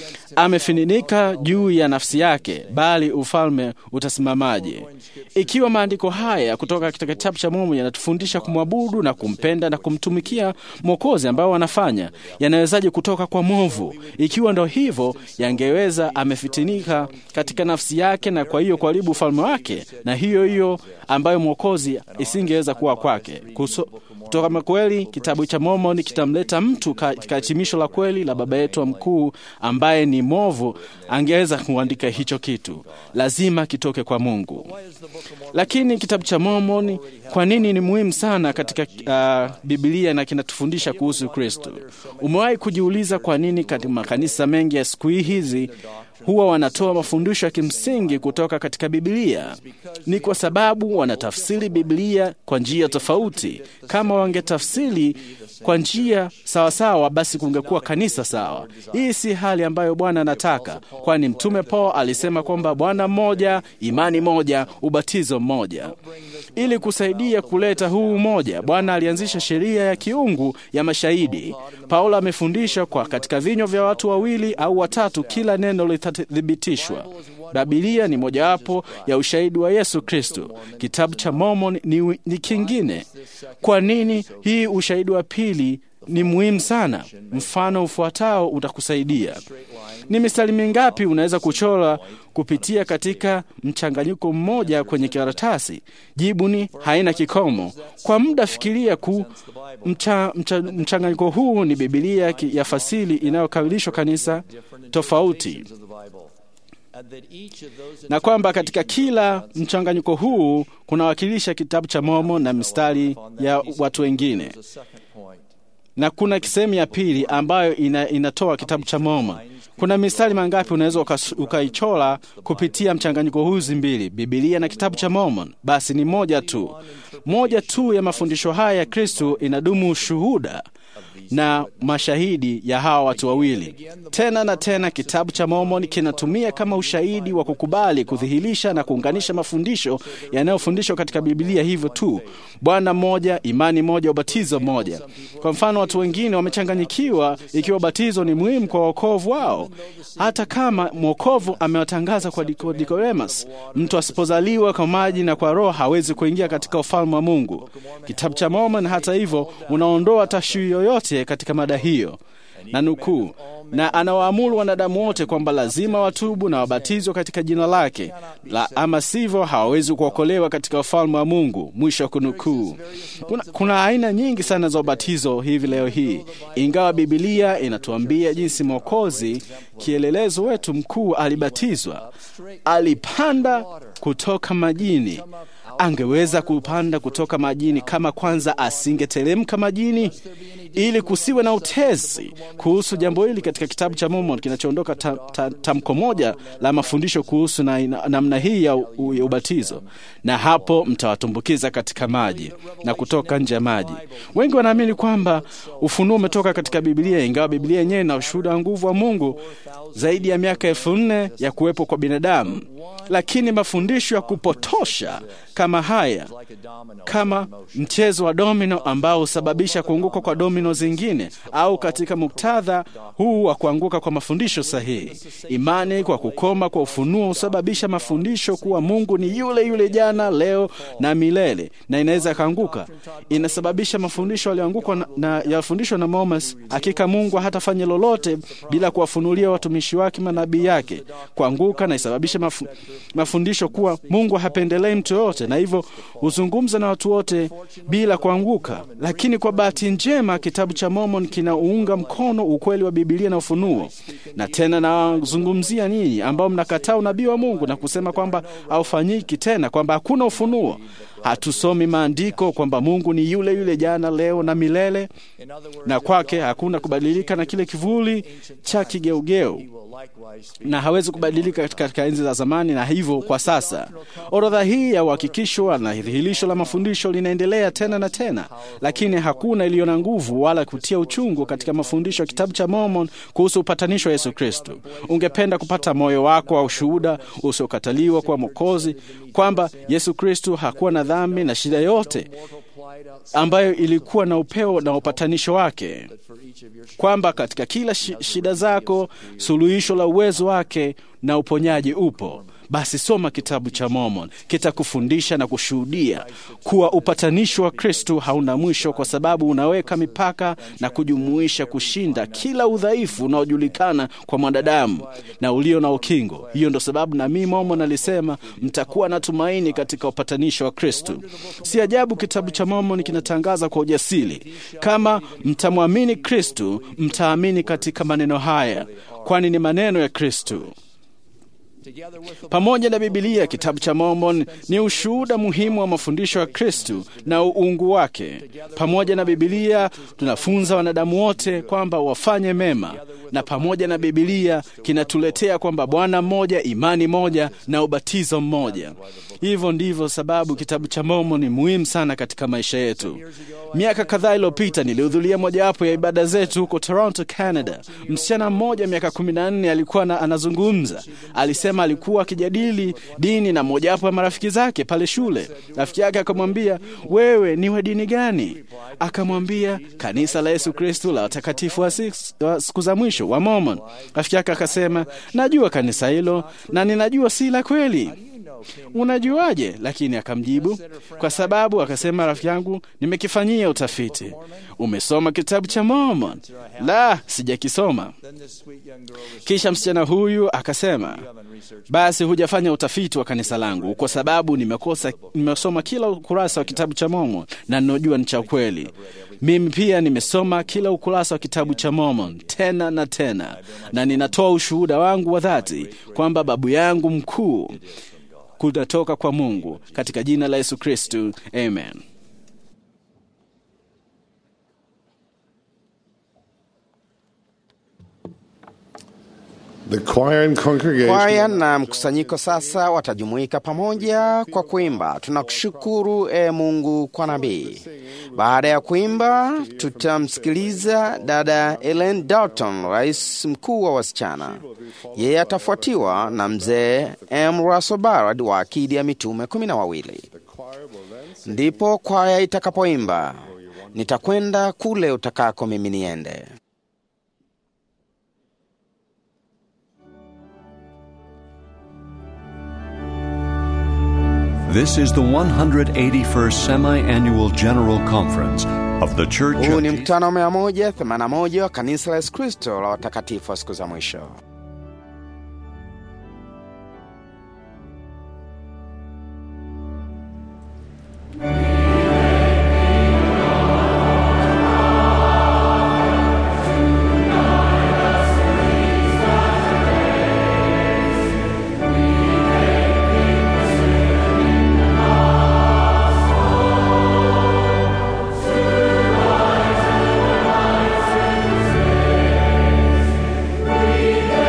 Amefininika juu ya nafsi yake, bali ufalme utasimamaje? Ikiwa maandiko haya kutoka katika kitabu cha Mormon yanatufundisha kumwabudu na kumpenda na kumtumikia Mwokozi ambao wanafanya, yanawezaje kutoka kwa mwovu? Ikiwa ndo hivyo, yangeweza amefitinika katika nafsi yake na kwa hiyo kuharibu ufalme wake, na hiyo hiyo ambayo Mwokozi isingeweza kuwa kwake. Kuso, Kutoka kweli, kitabu cha Mormoni kitamleta mtu katika hitimisho la kweli la baba yetu mkuu ambaye ni mwovu angeweza kuandika hicho kitu. Lazima kitoke kwa Mungu. Lakini kitabu cha Mormoni kwa nini ni muhimu sana katika uh, Biblia na kinatufundisha kuhusu Kristo? Umewahi kujiuliza kwa nini katika makanisa mengi ya siku hizi huwa wanatoa mafundisho ya kimsingi kutoka katika Biblia? Ni kwa sababu wanatafsiri Biblia kwa njia tofauti. Kama wangetafsiri kwa njia sawa sawa, basi kungekuwa kanisa sawa. Hii si hali ambayo Bwana anataka, kwani Mtume Paul alisema kwamba Bwana mmoja, imani moja, ubatizo mmoja. Ili kusaidia kuleta huu umoja, Bwana alianzisha sheria ya kiungu ya mashahidi. Paulo amefundisha kwa katika vinywa vya watu wawili au watatu kila neno litathibitishwa. Biblia ni mojawapo ya ushahidi wa Yesu Kristo. Kitabu cha Mormon ni, ni kingine. Kwa nini hii ushahidi wa pili ni muhimu sana? Mfano ufuatao utakusaidia. Ni mistari mingapi unaweza kuchora kupitia katika mchanganyiko mmoja kwenye karatasi? Jibu ni haina kikomo. Kwa muda fikiria ku mcha, mcha, mchanganyiko huu ni Biblia ya fasili inayokamilishwa kanisa tofauti, na kwamba katika kila mchanganyiko huu kunawakilisha kitabu cha Mormon na mistari ya watu wengine. Na kuna sehemu ya pili ambayo ina, inatoa kitabu cha Mormon. Kuna mistari mangapi unaweza ukaichora kupitia mchanganyiko huzi mbili, Biblia na kitabu cha Mormon? Basi ni moja tu. Moja tu ya mafundisho haya ya Kristo inadumu ushuhuda na mashahidi ya hawa watu wawili. Tena na tena kitabu cha Mormon kinatumia kama ushahidi wa kukubali, kudhihirisha na kuunganisha mafundisho yanayofundishwa katika Biblia hivyo tu. Bwana mmoja, imani moja, ubatizo mmoja. Kwa mfano, watu wengine wamechanganyikiwa ikiwa ubatizo ni muhimu kwa wokovu wao. Hata kama mwokovu amewatangaza kwa Nicodemus, mtu asipozaliwa kwa maji na kwa Roho hawezi kuingia katika ufalme wa Mungu. Kitabu cha Mormon hata hivyo unaondoa tashwishi yoyote katika mada hiyo, na nukuu, na anawaamuru wanadamu wote kwamba lazima watubu na wabatizwe katika jina lake, la ama sivyo hawawezi kuokolewa katika ufalme wa Mungu, mwisho wa kunukuu. Kuna, kuna aina nyingi sana za ubatizo hivi leo hii. Ingawa Biblia inatuambia jinsi Mwokozi, kielelezo wetu mkuu, alibatizwa, alipanda kutoka majini. Angeweza kupanda kutoka majini kama kwanza asingeteremka majini? Ili kusiwe na utesi kuhusu jambo hili katika kitabu cha Mormon kinachoondoka ta, ta, tamko moja la mafundisho kuhusu na namna hii ya ubatizo, na hapo mtawatumbukiza katika maji na kutoka nje ya maji. Wengi wanaamini kwamba ufunuo umetoka katika Biblia, ingawa Biblia yenyewe ina ushuhuda wa nguvu wa Mungu zaidi ya miaka elfu nne ya kuwepo kwa binadamu. Lakini mafundisho ya kupotosha kama haya, kama mchezo wa domino ambao husababisha kuanguka kwa domino zingine, au katika muktadha huu wa kuanguka kwa mafundisho sahihi, imani kwa kukoma kwa ufunuo husababisha mafundisho kuwa Mungu ni yule yule jana, leo na milele, na inaweza kaanguka. Inasababisha mafundisho yaliyoanguka na, na yafundishwa na Mormons, hakika Mungu hatafanya lolote bila kuwafunulia watumishi wake manabii yake, kuanguka, na isababisha mafu, mafundisho kuwa Mungu hapendelei mtu yote, na hivyo huzungumza na watu wote bila kuanguka. Lakini kwa bahati njema kitabu cha Mormon kinaunga mkono ukweli wa Biblia na ufunuo. Na tena nawazungumzia ninyi ambao mnakataa unabii wa Mungu na kusema kwamba haufanyiki tena, kwamba hakuna ufunuo. Hatusomi maandiko kwamba Mungu ni yule yule jana, leo na milele, na kwake hakuna kubadilika na kile kivuli cha kigeugeu, na hawezi kubadilika katika enzi za zamani na hivyo kwa sasa. Orodha hii ya uhakikisho na dhihirisho la mafundisho linaendelea tena na tena, lakini hakuna iliyo na nguvu wala kutia uchungu katika mafundisho ya kitabu cha Mormon kuhusu upatanisho wa Yesu Kristo. Ungependa kupata moyo wako wa ushuhuda usiokataliwa kwa Mwokozi kwamba Yesu Kristo hakuwa na dhambi na shida yote ambayo ilikuwa na upeo na upatanisho wake, kwamba katika kila shida zako suluhisho la uwezo wake na uponyaji upo. basi soma kitabu cha Mormon. Kitakufundisha na kushuhudia kuwa upatanisho wa Kristo hauna mwisho, kwa sababu unaweka mipaka na kujumuisha kushinda kila udhaifu unaojulikana kwa mwanadamu na ulio na ukingo. Hiyo ndo sababu na mimi Mormon alisema mtakuwa na tumaini katika upatanisho wa Kristo. Si ajabu kitabu cha Mormon kinatangaza kwa ujasiri, kama mtamwamini Kristo, mtaamini katika maneno haya, kwani ni maneno ya Kristo. Pamoja na Biblia, kitabu cha Mormon ni ushuhuda muhimu wa mafundisho ya Kristo na uungu wake. Pamoja na Biblia tunafunza wanadamu wote kwamba wafanye mema, na pamoja na Biblia kinatuletea kwamba Bwana mmoja, imani moja na ubatizo mmoja. Hivyo ndivyo sababu kitabu cha Mormon ni muhimu sana katika maisha yetu. Miaka kadhaa iliyopita nilihudhuria mojawapo ya ibada zetu huko Toronto, Canada. Msichana mmoja miaka kumi na nne alikuwa na, anazungumza. Alisema alikuwa akijadili dini na mojawapo ya marafiki zake pale shule. Rafiki yake akamwambia, wewe ni wa dini gani? Akamwambia, kanisa la Yesu Kristo la watakatifu wa siku za mwisho wa Mormon. Rafiki yake akasema, najua kanisa hilo na ninajua si la kweli. Unajuaje? Lakini akamjibu, kwa sababu, akasema rafiki yangu, nimekifanyia utafiti. Umesoma kitabu cha Mormon? La, sijakisoma. Kisha msichana huyu akasema, basi hujafanya utafiti wa kanisa langu, kwa sababu nimekosa nimesoma kila ukurasa wa kitabu cha Mormon na ninajua ni cha kweli. Mimi pia nimesoma kila ukurasa wa kitabu cha Mormon tena na tena, na ninatoa ushuhuda wangu wa dhati kwamba babu yangu mkuu kunatoka kwa Mungu, katika jina la Yesu Kristo. Amen. The choir and congregation. Kwaya na mkusanyiko sasa watajumuika pamoja kwa kuimba tunakushukuru e Mungu kwa nabii. Baada ya kuimba tutamsikiliza dada Ellen Dalton, rais mkuu wa wasichana. Yeye atafuatiwa na mzee M. Russell Barrett wa akidi ya mitume kumi na wawili. Ndipo kwaya itakapoimba nitakwenda kule utakako mimi niende. This is the one hundred eighty-first Semi-Annual General Conference of the Church Huu of ni Jesus. mkutano mia moja themanini na moja wa kanisa la Yesu Kristo la watakatifu wa siku za mwisho. We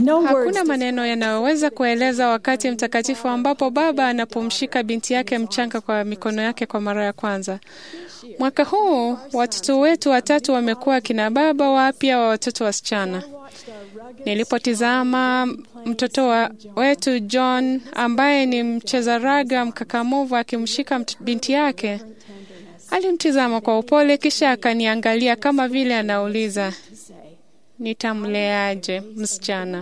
Hakuna maneno yanayoweza kueleza wakati mtakatifu ambapo baba anapomshika binti yake mchanga kwa mikono yake kwa mara ya kwanza. Mwaka huu watoto wetu watatu wamekuwa kina baba wapya wa watoto wasichana. Nilipotizama mtoto wa wetu John ambaye ni mcheza raga mkakamuvu akimshika binti yake, alimtizama kwa upole kisha akaniangalia kama vile anauliza, nitamleaje msichana?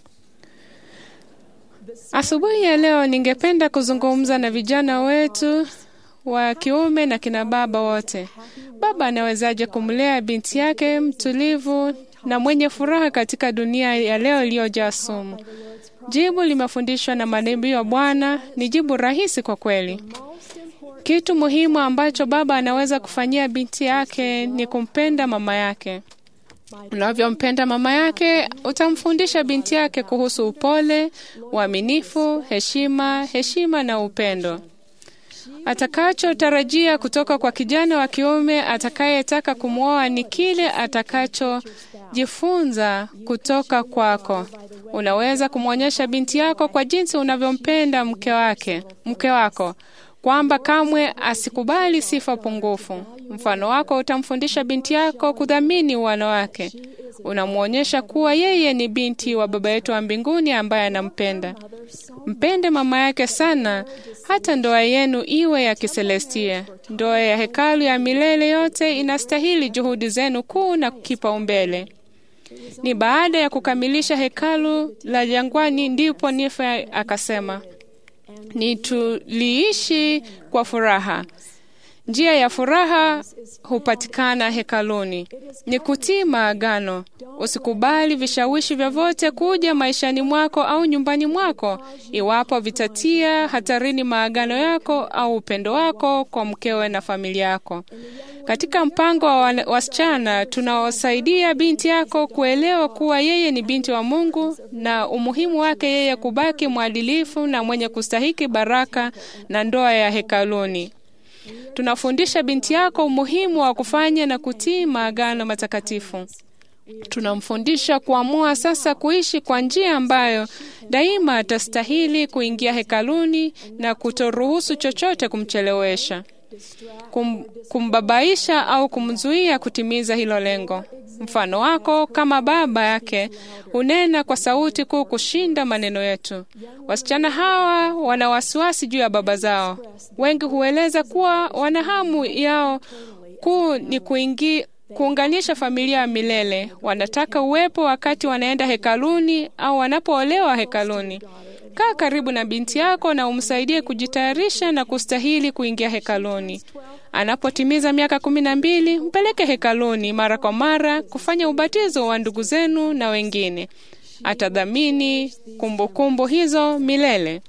Asubuhi ya leo ningependa kuzungumza na vijana wetu wa kiume na kina baba wote. Baba anawezaje kumlea binti yake mtulivu na mwenye furaha katika dunia ya leo iliyojaa sumu? Jibu limefundishwa na manabii wa Bwana. Ni jibu rahisi kwa kweli. Kitu muhimu ambacho baba anaweza kufanyia binti yake ni kumpenda mama yake. Unavyompenda mama yake, utamfundisha binti yake kuhusu upole, uaminifu, heshima, heshima na upendo. Atakachotarajia kutoka kwa kijana wa kiume atakayetaka kumwoa ni kile atakachojifunza kutoka kwako. Unaweza kumwonyesha binti yako kwa jinsi unavyompenda mke wake, mke wako, kwamba kamwe asikubali sifa pungufu. Mfano wako utamfundisha binti yako kudhamini wanawake. Unamwonyesha kuwa yeye ni binti wa Baba yetu wa mbinguni ambaye anampenda. Mpende mama yake sana, hata ndoa yenu iwe ya kiselestia. Ndoa ya hekalu ya milele yote inastahili juhudi zenu kuu na kipaumbele. Ni baada ya kukamilisha hekalu la jangwani ndipo Nifa akasema, ni tuliishi kwa furaha. Njia ya furaha hupatikana hekaluni. Ni kutii maagano. Usikubali vishawishi vyovyote kuja maishani mwako au nyumbani mwako, iwapo vitatia hatarini maagano yako au upendo wako kwa mkewe na familia yako. Katika mpango wa wasichana, tunaosaidia binti yako kuelewa kuwa yeye ni binti wa Mungu na umuhimu wake yeye kubaki mwadilifu na mwenye kustahiki baraka na ndoa ya hekaluni. Tunafundisha binti yako umuhimu wa kufanya na kutii maagano matakatifu. Tunamfundisha kuamua sasa kuishi kwa njia ambayo daima atastahili kuingia hekaluni na kutoruhusu chochote kumchelewesha, kum, kumbabaisha au kumzuia kutimiza hilo lengo. Mfano wako kama baba yake unena kwa sauti kuu kushinda maneno yetu. Wasichana hawa wana wasiwasi juu ya baba zao. Wengi hueleza kuwa wana hamu yao kuu ni kuingia kuunganisha familia ya milele. Wanataka uwepo wakati wanaenda hekaluni au wanapoolewa hekaluni. Kaa karibu na binti yako na umsaidie kujitayarisha na kustahili kuingia hekaluni. Anapotimiza miaka kumi na mbili, mpeleke hekaluni mara kwa mara kufanya ubatizo wa ndugu zenu na wengine. Atadhamini kumbukumbu hizo milele.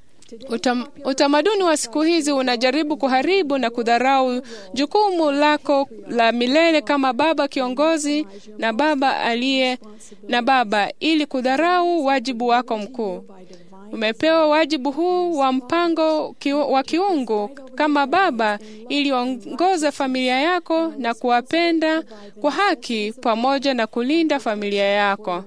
Utam, utamaduni wa siku hizi unajaribu kuharibu na kudharau jukumu lako la milele kama baba kiongozi na baba aliye na baba, ili kudharau wajibu wako mkuu. Umepewa wajibu huu wa mpango kiu, wa kiungu kama baba, ili ongoza familia yako na kuwapenda kwa haki pamoja na kulinda familia yako.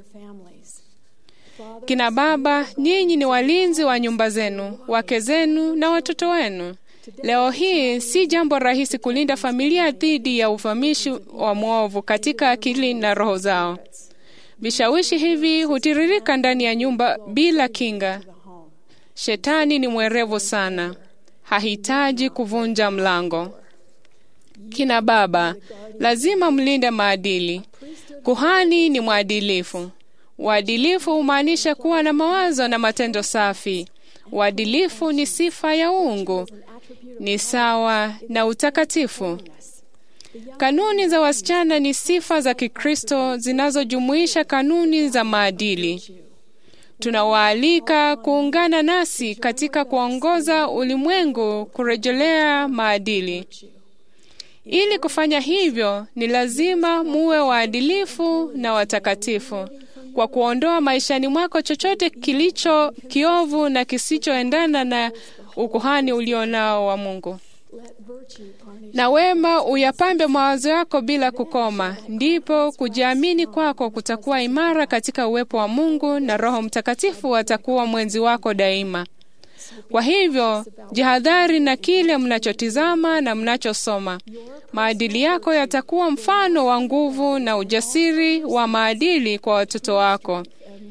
Kina baba, nyinyi ni walinzi wa nyumba zenu, wake zenu na watoto wenu. Leo hii si jambo rahisi kulinda familia dhidi ya uvamishi wa mwovu katika akili na roho zao. Vishawishi hivi hutiririka ndani ya nyumba bila kinga. Shetani ni mwerevu sana. Hahitaji kuvunja mlango. Kina baba, lazima mlinde maadili. Kuhani ni mwadilifu. Uadilifu humaanisha kuwa na mawazo na matendo safi. Uadilifu ni sifa ya uungu. Ni sawa na utakatifu. Kanuni za wasichana ni sifa za Kikristo zinazojumuisha kanuni za maadili. Tunawaalika kuungana nasi katika kuongoza ulimwengu kurejelea maadili. Ili kufanya hivyo, ni lazima muwe waadilifu na watakatifu, kwa kuondoa maishani mwako chochote kilicho kiovu na kisichoendana na ukuhani ulionao wa Mungu. na wema uyapambe mawazo yako bila kukoma. Ndipo kujiamini kwako kutakuwa imara katika uwepo wa Mungu, na Roho Mtakatifu atakuwa mwenzi wako daima. Kwa hivyo, jihadhari na kile mnachotizama na mnachosoma. Maadili yako yatakuwa mfano wa nguvu na ujasiri wa maadili kwa watoto wako.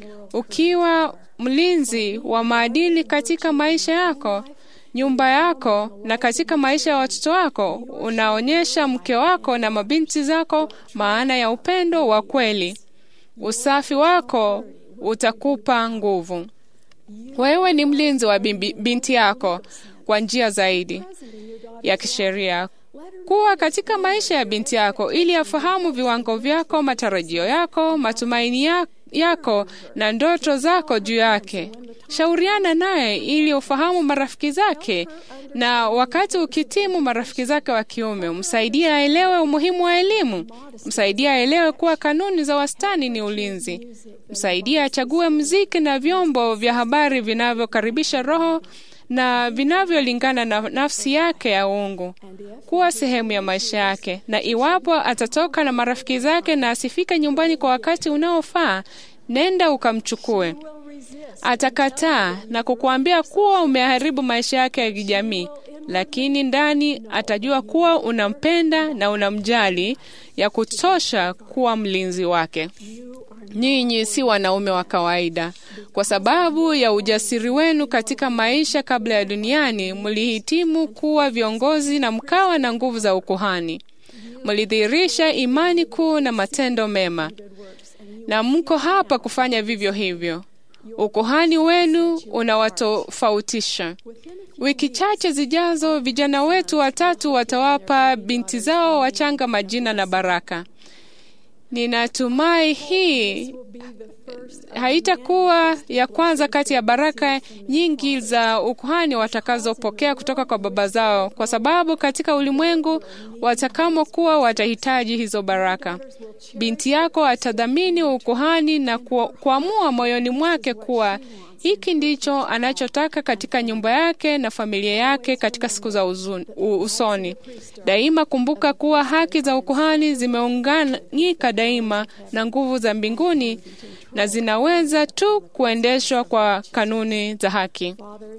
Ukiwa mlinzi wa maadili katika maisha yako, nyumba yako na katika maisha ya watoto wako, unaonyesha mke wako na mabinti zako maana ya upendo wa kweli. Usafi wako utakupa nguvu. Wewe ni mlinzi wa bimbi, binti yako kwa njia zaidi ya kisheria. Kuwa katika maisha ya binti yako ili afahamu viwango vyako, matarajio yako, matumaini yako na ndoto zako juu yake. Shauriana naye ili ufahamu marafiki zake, na wakati ukitimu marafiki zake wa kiume, msaidie aelewe umuhimu wa elimu. Msaidie aelewe kuwa kanuni za wastani ni ulinzi. Msaidie achague muziki na vyombo vya habari vinavyokaribisha roho na vinavyolingana na nafsi yake ya uungu kuwa sehemu ya maisha yake. Na iwapo atatoka na marafiki zake na asifike nyumbani kwa wakati unaofaa, nenda ukamchukue. Atakataa na kukuambia kuwa umeharibu maisha yake ya kijamii, lakini ndani atajua kuwa unampenda na unamjali ya kutosha kuwa mlinzi wake. Nyinyi si wanaume wa kawaida. Kwa sababu ya ujasiri wenu katika maisha kabla ya duniani, mlihitimu kuwa viongozi na mkawa na nguvu za ukuhani. Mlidhihirisha imani kuu na matendo mema, na mko hapa kufanya vivyo hivyo. Ukuhani wenu unawatofautisha. Wiki chache zijazo, vijana wetu watatu watawapa binti zao wachanga majina na baraka. Ninatumai hii haitakuwa ya kwanza kati ya baraka nyingi za ukuhani watakazopokea kutoka kwa baba zao, kwa sababu katika ulimwengu watakamokuwa watahitaji hizo baraka. Binti yako atadhamini ukuhani na kuamua moyoni mwake kuwa hiki ndicho anachotaka katika nyumba yake na familia yake katika siku za uzuni, usoni. Daima kumbuka kuwa haki za ukuhani zimeunganika daima na nguvu za mbinguni, na zinaweza tu kuendeshwa kwa kanuni za haki.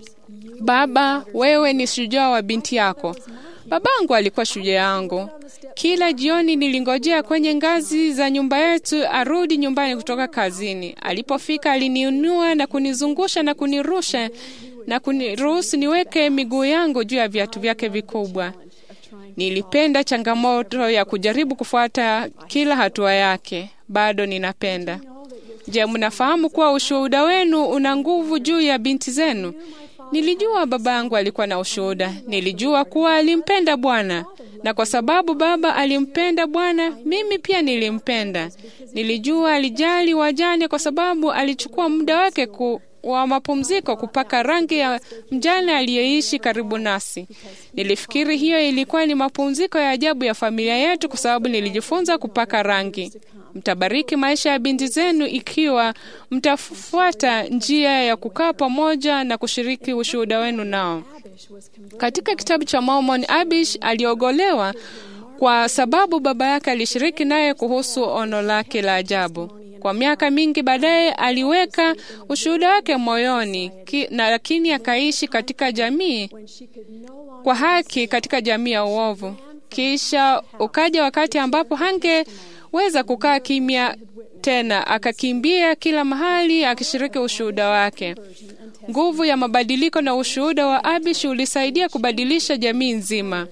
Baba, wewe ni shujaa wa binti yako. Babangu alikuwa shujaa yangu. Kila jioni nilingojea kwenye ngazi za nyumba yetu arudi nyumbani kutoka kazini. Alipofika aliniinua na kunizungusha na kunirusha na kuniruhusu niweke miguu yangu juu ya viatu vyake vikubwa. Nilipenda changamoto ya kujaribu kufuata kila hatua yake. Bado ninapenda. Je, mnafahamu kuwa ushuhuda wenu una nguvu juu ya binti zenu? Nilijua baba yangu alikuwa na ushuhuda. Nilijua kuwa alimpenda Bwana, na kwa sababu baba alimpenda Bwana, mimi pia nilimpenda. Nilijua alijali wajane kwa sababu alichukua muda wake ku wa mapumziko kupaka rangi ya mjane aliyeishi karibu nasi. Nilifikiri hiyo ilikuwa ni mapumziko ya ajabu ya familia yetu kwa sababu nilijifunza kupaka rangi. Mtabariki maisha ya binti zenu ikiwa mtafuata njia ya kukaa pamoja na kushiriki ushuhuda wenu nao. Katika kitabu cha Mormon, Abish aliogolewa kwa sababu baba yake alishiriki naye kuhusu ono lake la ajabu. Kwa miaka mingi baadaye aliweka ushuhuda wake moyoni, ki, na lakini akaishi katika jamii kwa haki katika jamii ya uovu. Kisha ukaja wakati ambapo hangeweza kukaa kimya tena, akakimbia kila mahali akishiriki ushuhuda wake. Nguvu ya mabadiliko na ushuhuda wa Abish ulisaidia kubadilisha jamii nzima.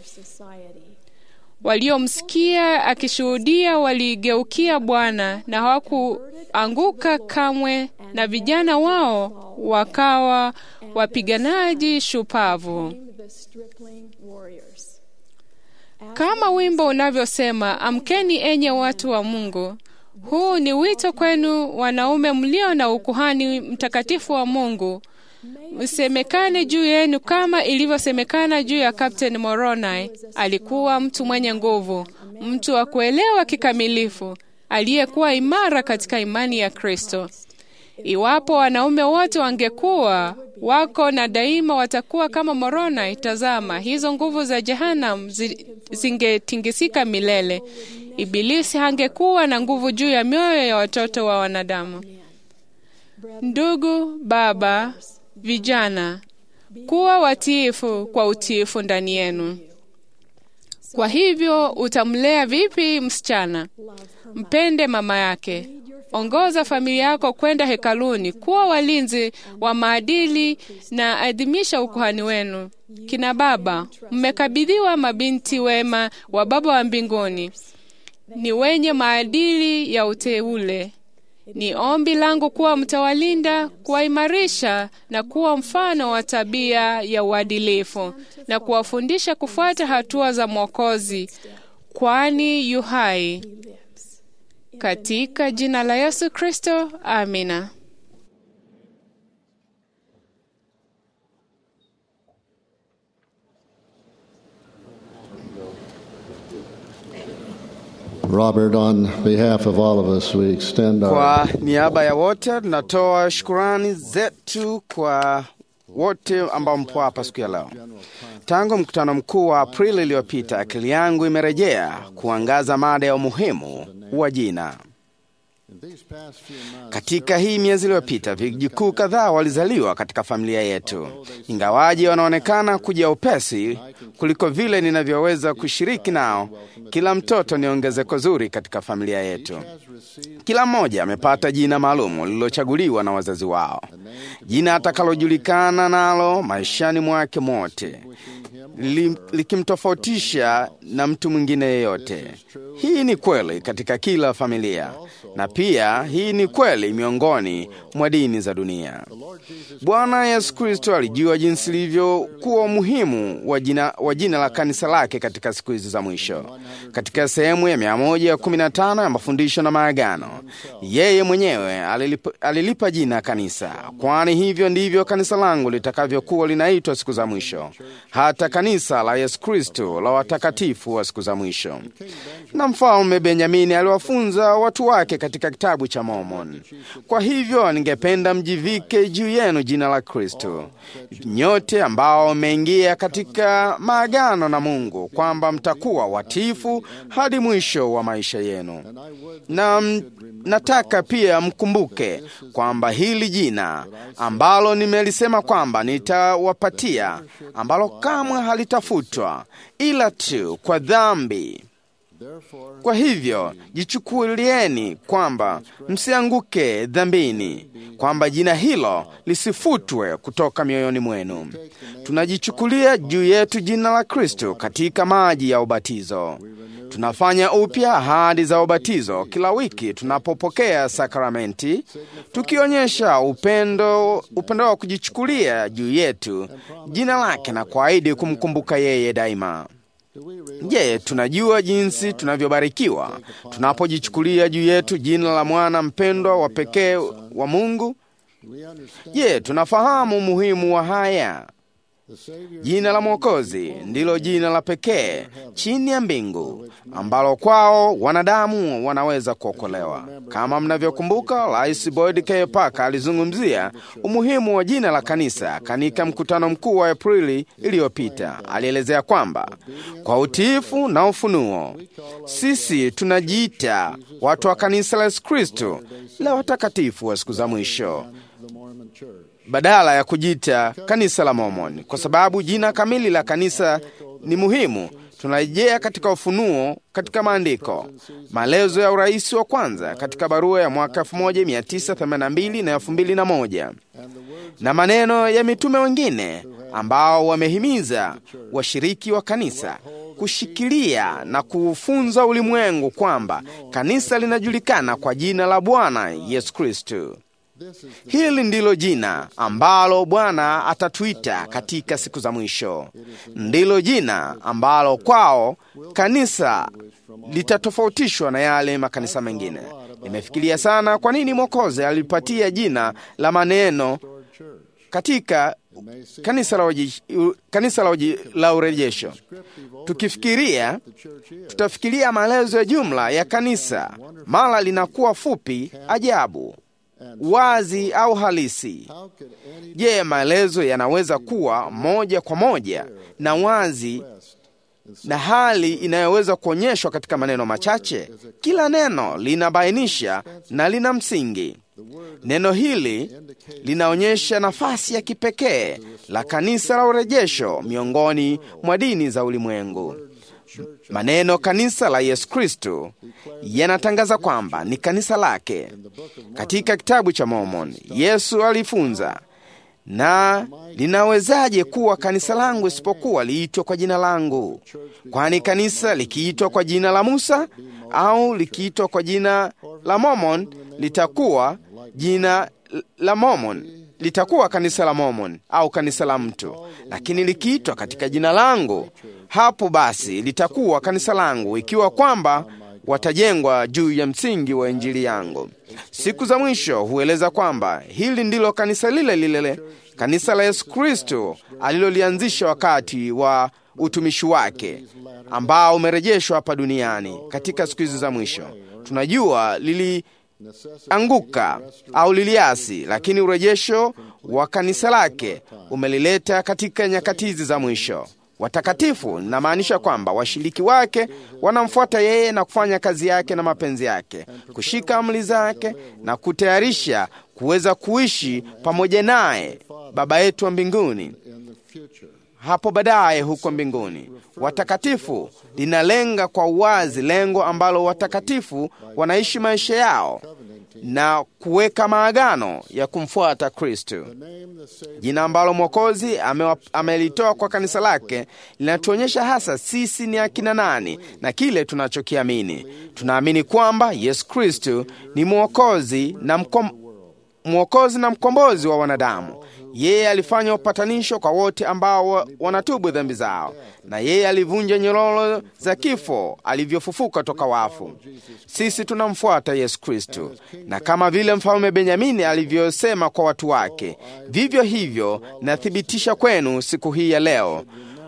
Waliomsikia akishuhudia waligeukia Bwana na hawakuanguka kamwe, na vijana wao wakawa wapiganaji shupavu. Kama wimbo unavyosema, amkeni enye watu wa Mungu. Huu ni wito kwenu wanaume mlio na ukuhani mtakatifu wa Mungu. Msemekane juu yenu kama ilivyosemekana juu ya Captain Moroni. Alikuwa mtu mwenye nguvu, mtu wa kuelewa kikamilifu, aliyekuwa imara katika imani ya Kristo. Iwapo wanaume wote wangekuwa wako na daima watakuwa kama Moroni, tazama, hizo nguvu za Jehanamu zingetingisika milele. Ibilisi hangekuwa na nguvu juu ya mioyo ya watoto wa wanadamu. Ndugu, baba, vijana, kuwa watiifu kwa utiifu ndani yenu. Kwa hivyo utamlea vipi msichana? Mpende mama yake. Ongoza familia yako kwenda hekaluni, kuwa walinzi wa maadili na adhimisha ukuhani wenu. Kina baba, mmekabidhiwa mabinti wema wa Baba wa mbinguni, ni wenye maadili ya uteule. Ni ombi langu kuwa mtawalinda, kuwaimarisha na kuwa mfano wa tabia ya uadilifu na kuwafundisha kufuata hatua za Mwokozi, kwani yu hai. Katika jina la Yesu Kristo, amina. Robert, on behalf of all of us, we extend our... Kwa niaba ya wote tunatoa shukurani zetu kwa wote ambao mpo hapa siku ya leo. Tangu mkutano mkuu wa Aprili iliyopita, akili yangu imerejea kuangaza mada ya umuhimu wa jina. Katika hii miezi iliyopita, vijukuu kadhaa walizaliwa katika familia yetu. Ingawaji wanaonekana kuja upesi kuliko vile ninavyoweza kushiriki nao, kila mtoto ni ongezeko zuri katika familia yetu. Kila mmoja amepata jina maalumu lililochaguliwa na wazazi wao, jina atakalojulikana nalo maishani mwake mote, likimtofautisha na mtu mwingine yeyote. Hii ni kweli katika kila familia, na pia hii ni kweli miongoni mwa dini za dunia. Bwana Yesu Kristo alijua jinsi ilivyokuwa umuhimu wa jina, wa jina la kanisa lake katika siku hizi za mwisho. Katika sehemu ya mia moja kumi na tano ya mafundisho na maagano, yeye mwenyewe alilipa, alilipa jina kanisa, kwani hivyo ndivyo kanisa langu litakavyokuwa linaitwa siku za mwisho, hata kanisa la Yesu Kristo la watakatifu wa siku za mwisho. Na mfalme Benyamini aliwafunza watu wake katika kitabu cha Mormon. Kwa hivyo ningependa mjivike juu yenu jina la Kristo, nyote ambao mmeingia katika maagano na Mungu, kwamba mtakuwa watiifu hadi mwisho wa maisha yenu. Na m, nataka pia mkumbuke kwamba hili jina ambalo nimelisema kwamba nitawapatia, ambalo kamwe halitafutwa ila tu kwa dhambi. Kwa hivyo jichukulieni kwamba msianguke dhambini, kwamba jina hilo lisifutwe kutoka mioyoni mwenu. Tunajichukulia juu yetu jina la Kristo katika maji ya ubatizo. Tunafanya upya ahadi za ubatizo kila wiki tunapopokea sakramenti, tukionyesha upendo upendo wa kujichukulia juu yetu jina lake na kuahidi kumkumbuka yeye daima. Je, tunajua jinsi tunavyobarikiwa tunapojichukulia juu yetu jina la mwana mpendwa wa pekee wa Mungu? Je, tunafahamu umuhimu wa haya? Jina la Mwokozi ndilo jina la pekee chini ya mbingu ambalo kwao wanadamu wanaweza kuokolewa. Kama mnavyokumbuka, Rais Boyd K. Parker alizungumzia umuhimu wa jina la kanisa katika mkutano mkuu wa Aprili iliyopita. Alielezea kwamba kwa utiifu na ufunuo, sisi tunajiita watu wa kanisa la Yesu Kristo la watakatifu wa siku za mwisho, badala ya kujiita kanisa la Mormon. Kwa sababu jina kamili la kanisa ni muhimu, tunarejea katika ufunuo katika maandiko, maelezo ya urais wa kwanza katika barua ya mwaka elfu moja mia tisa themanini na mbili na elfu mbili na moja, na maneno ya mitume wengine ambao wamehimiza washiriki wa kanisa kushikilia na kufunza ulimwengu kwamba kanisa linajulikana kwa jina la Bwana Yesu Kristo. Hili ndilo jina ambalo Bwana atatuita katika siku za mwisho. Ndilo jina ambalo kwao kanisa litatofautishwa na yale makanisa mengine. Nimefikiria sana kwa nini Mwokozi alipatia jina la maneno katika kanisa la uji, kanisa la, uji, la urejesho. Tukifikiria, tutafikiria maelezo ya jumla ya kanisa, mara linakuwa fupi ajabu. wazi au halisi. Je, maelezo yanaweza kuwa moja kwa moja na wazi na hali inayoweza kuonyeshwa katika maneno machache? Kila neno linabainisha na lina msingi. Neno hili linaonyesha nafasi ya kipekee la kanisa la urejesho miongoni mwa dini za ulimwengu. Maneno kanisa la Yesu Kristo yanatangaza kwamba ni kanisa lake. Katika kitabu cha Mormon, Yesu alifunza, na linawezaje kuwa kanisa langu isipokuwa liitwa kwa jina langu? Kwani kanisa likiitwa kwa jina la Musa au likiitwa kwa jina la Mormon litakuwa jina la Mormon, litakuwa kanisa la Mormon au kanisa la mtu. Lakini likiitwa katika jina langu, hapo basi litakuwa kanisa langu, ikiwa kwamba watajengwa juu ya msingi wa Injili yangu. Siku za mwisho hueleza kwamba hili ndilo kanisa lile lile, kanisa la Yesu Kristo alilolianzisha wakati wa utumishi wake, ambao umerejeshwa hapa duniani katika siku hizi za mwisho. Tunajua lilianguka au liliasi, lakini urejesho wa kanisa lake umelileta katika nyakati hizi za mwisho. Watakatifu inamaanisha kwamba washiriki wake wanamfuata yeye na kufanya kazi yake na mapenzi yake, kushika amri zake na kutayarisha kuweza kuishi pamoja naye Baba yetu wa mbinguni hapo baadaye huko mbinguni. Watakatifu linalenga kwa uwazi lengo ambalo watakatifu wanaishi maisha yao na kuweka maagano ya kumfuata Kristo. Jina ambalo Mwokozi amelitoa kwa kanisa lake linatuonyesha hasa sisi ni akina nani na kile tunachokiamini. Tunaamini kwamba Yesu Kristo ni Mwokozi na mkom, Mwokozi na mkombozi wa wanadamu. Yeye alifanya upatanisho kwa wote ambao wanatubu dhambi zao, na yeye alivunja nyororo za kifo alivyofufuka toka wafu. Sisi tunamfuata Yesu Kristo, na kama vile mfalme Benyamini alivyosema kwa watu wake, vivyo hivyo nathibitisha kwenu siku hii ya leo.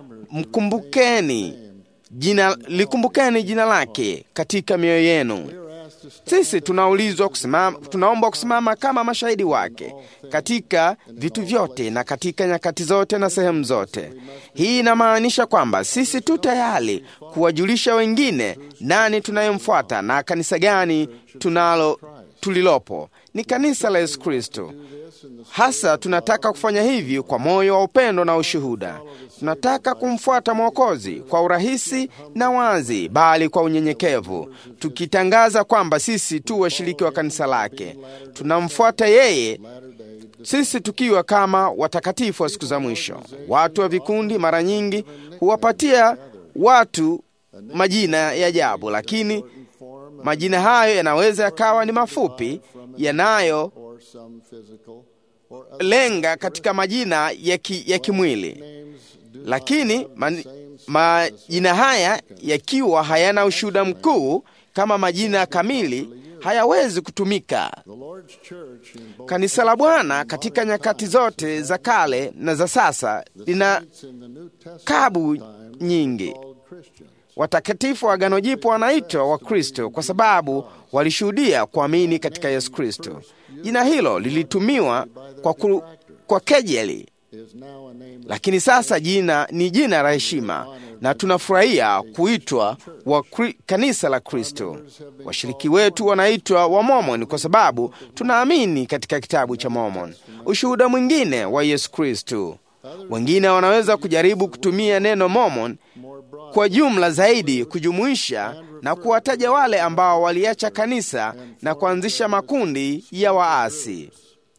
Mkumbukeni jina, likumbukeni jina lake katika mioyo yenu. Sisi tunaulizwa kusimama, tunaomba kusimama kama mashahidi wake katika vitu vyote na katika nyakati zote na sehemu zote. Hii inamaanisha kwamba sisi tu tayari kuwajulisha wengine nani tunayemfuata na kanisa gani tunalo tulilopo. Ni kanisa la Yesu Kristo. Hasa tunataka kufanya hivi kwa moyo wa upendo na ushuhuda. Tunataka kumfuata Mwokozi kwa urahisi na wazi, bali kwa unyenyekevu, tukitangaza kwamba sisi tu washiriki wa kanisa lake. Tunamfuata yeye sisi tukiwa kama watakatifu wa siku za mwisho. Watu wa vikundi mara nyingi huwapatia watu majina ya ajabu, lakini majina hayo yanaweza yakawa ni mafupi yanayo lenga katika majina ya, ki, ya kimwili. Lakini man, majina haya yakiwa hayana ushuhuda mkuu kama majina kamili hayawezi kutumika. Kanisa la Bwana katika nyakati zote za kale na za sasa lina kabu nyingi. Watakatifu wa Agano Jipya wanaitwa wa Kristo kwa sababu walishuhudia kuamini katika Yesu Kristo. Jina hilo lilitumiwa kwa, ku, kwa kejeli, lakini sasa jina ni jina la heshima, na tunafurahia kuitwa wa kri, kanisa la Kristo. Washiriki wetu wanaitwa wa Mormon kwa sababu tunaamini katika kitabu cha Mormon, ushuhuda mwingine wa Yesu Kristo. Wengine wanaweza kujaribu kutumia neno Mormon kwa jumla zaidi, kujumuisha na kuwataja wale ambao waliacha kanisa na kuanzisha makundi ya waasi.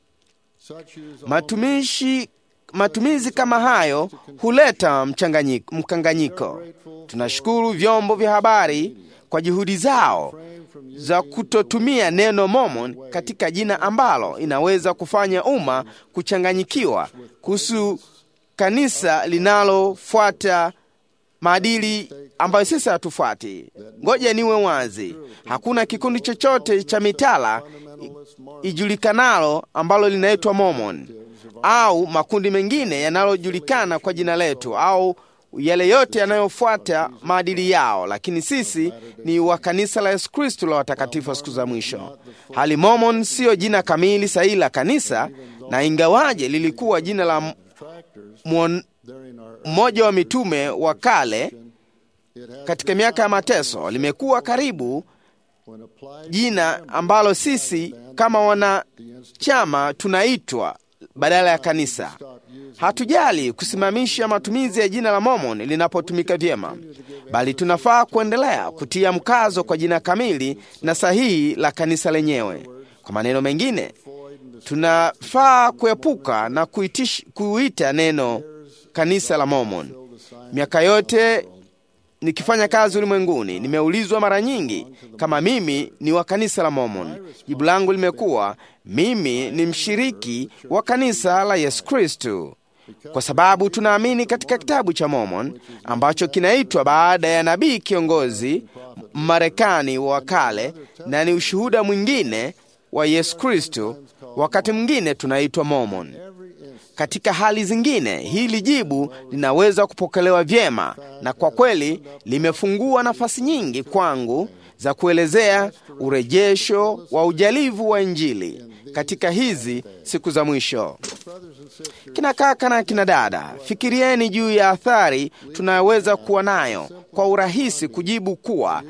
Matumishi, matumizi kama hayo huleta mkanganyiko. Tunashukuru vyombo vya habari kwa juhudi zao za kutotumia neno Mormon katika jina ambalo inaweza kufanya umma kuchanganyikiwa kuhusu kanisa linalofuata maadili ambayo sisi hatufuati. Ngoja niwe wazi, hakuna kikundi chochote cha mitala ijulikanalo ambalo linaitwa Mormon au makundi mengine yanalojulikana kwa jina letu au yale yote yanayofuata maadili yao, lakini sisi ni wa kanisa la Yesu Kristo la watakatifu wa siku za mwisho. Hali Mormon siyo jina kamili sahihi la kanisa, na ingawaje lilikuwa jina la mmoja wa mitume wa kale katika miaka ya mateso, limekuwa karibu jina ambalo sisi kama wanachama tunaitwa badala ya kanisa. Hatujali kusimamisha matumizi ya jina la Mormon linapotumika vyema, bali tunafaa kuendelea kutia mkazo kwa jina kamili na sahihi la kanisa lenyewe. Kwa maneno mengine, tunafaa kuepuka na kuitish, kuita neno kanisa la Mormon. Miaka yote nikifanya kazi ulimwenguni, nimeulizwa mara nyingi kama mimi ni wa kanisa la Mormon. Jibu langu limekuwa mimi ni mshiriki wa kanisa la Yesu Kristo, kwa sababu tunaamini katika kitabu cha Mormon ambacho kinaitwa baada ya nabii kiongozi Marekani wa kale, na ni ushuhuda mwingine wa Yesu Kristo. Wakati mwingine tunaitwa Mormon. Katika hali zingine, hili jibu linaweza kupokelewa vyema, na kwa kweli limefungua nafasi nyingi kwangu za kuelezea urejesho wa ujalivu wa Injili katika hizi siku za mwisho. Kina kaka na kina dada, fikirieni juu ya athari tunayoweza kuwa nayo kwa urahisi kujibu kuwa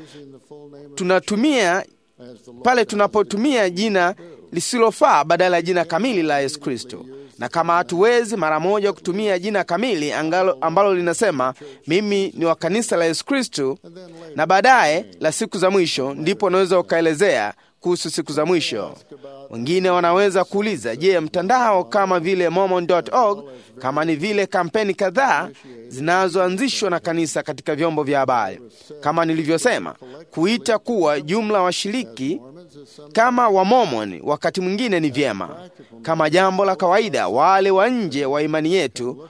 tunatumia pale tunapotumia jina lisilofaa badala ya jina kamili la Yesu Kristo. Na kama hatuwezi mara moja kutumia jina kamili angalo, ambalo linasema mimi ni wa kanisa la Yesu Kristo, na baadaye la siku za mwisho, ndipo unaweza ukaelezea kuhusu siku za mwisho. Wengine wanaweza kuuliza, je, mtandao kama vile mormon dot org, kama ni vile kampeni kadhaa zinazoanzishwa na kanisa katika vyombo vya habari, kama nilivyosema, kuita kuwa jumla washiriki kama wa Mormon wakati mwingine ni vyema. Kama jambo la kawaida, wale wa nje wa imani yetu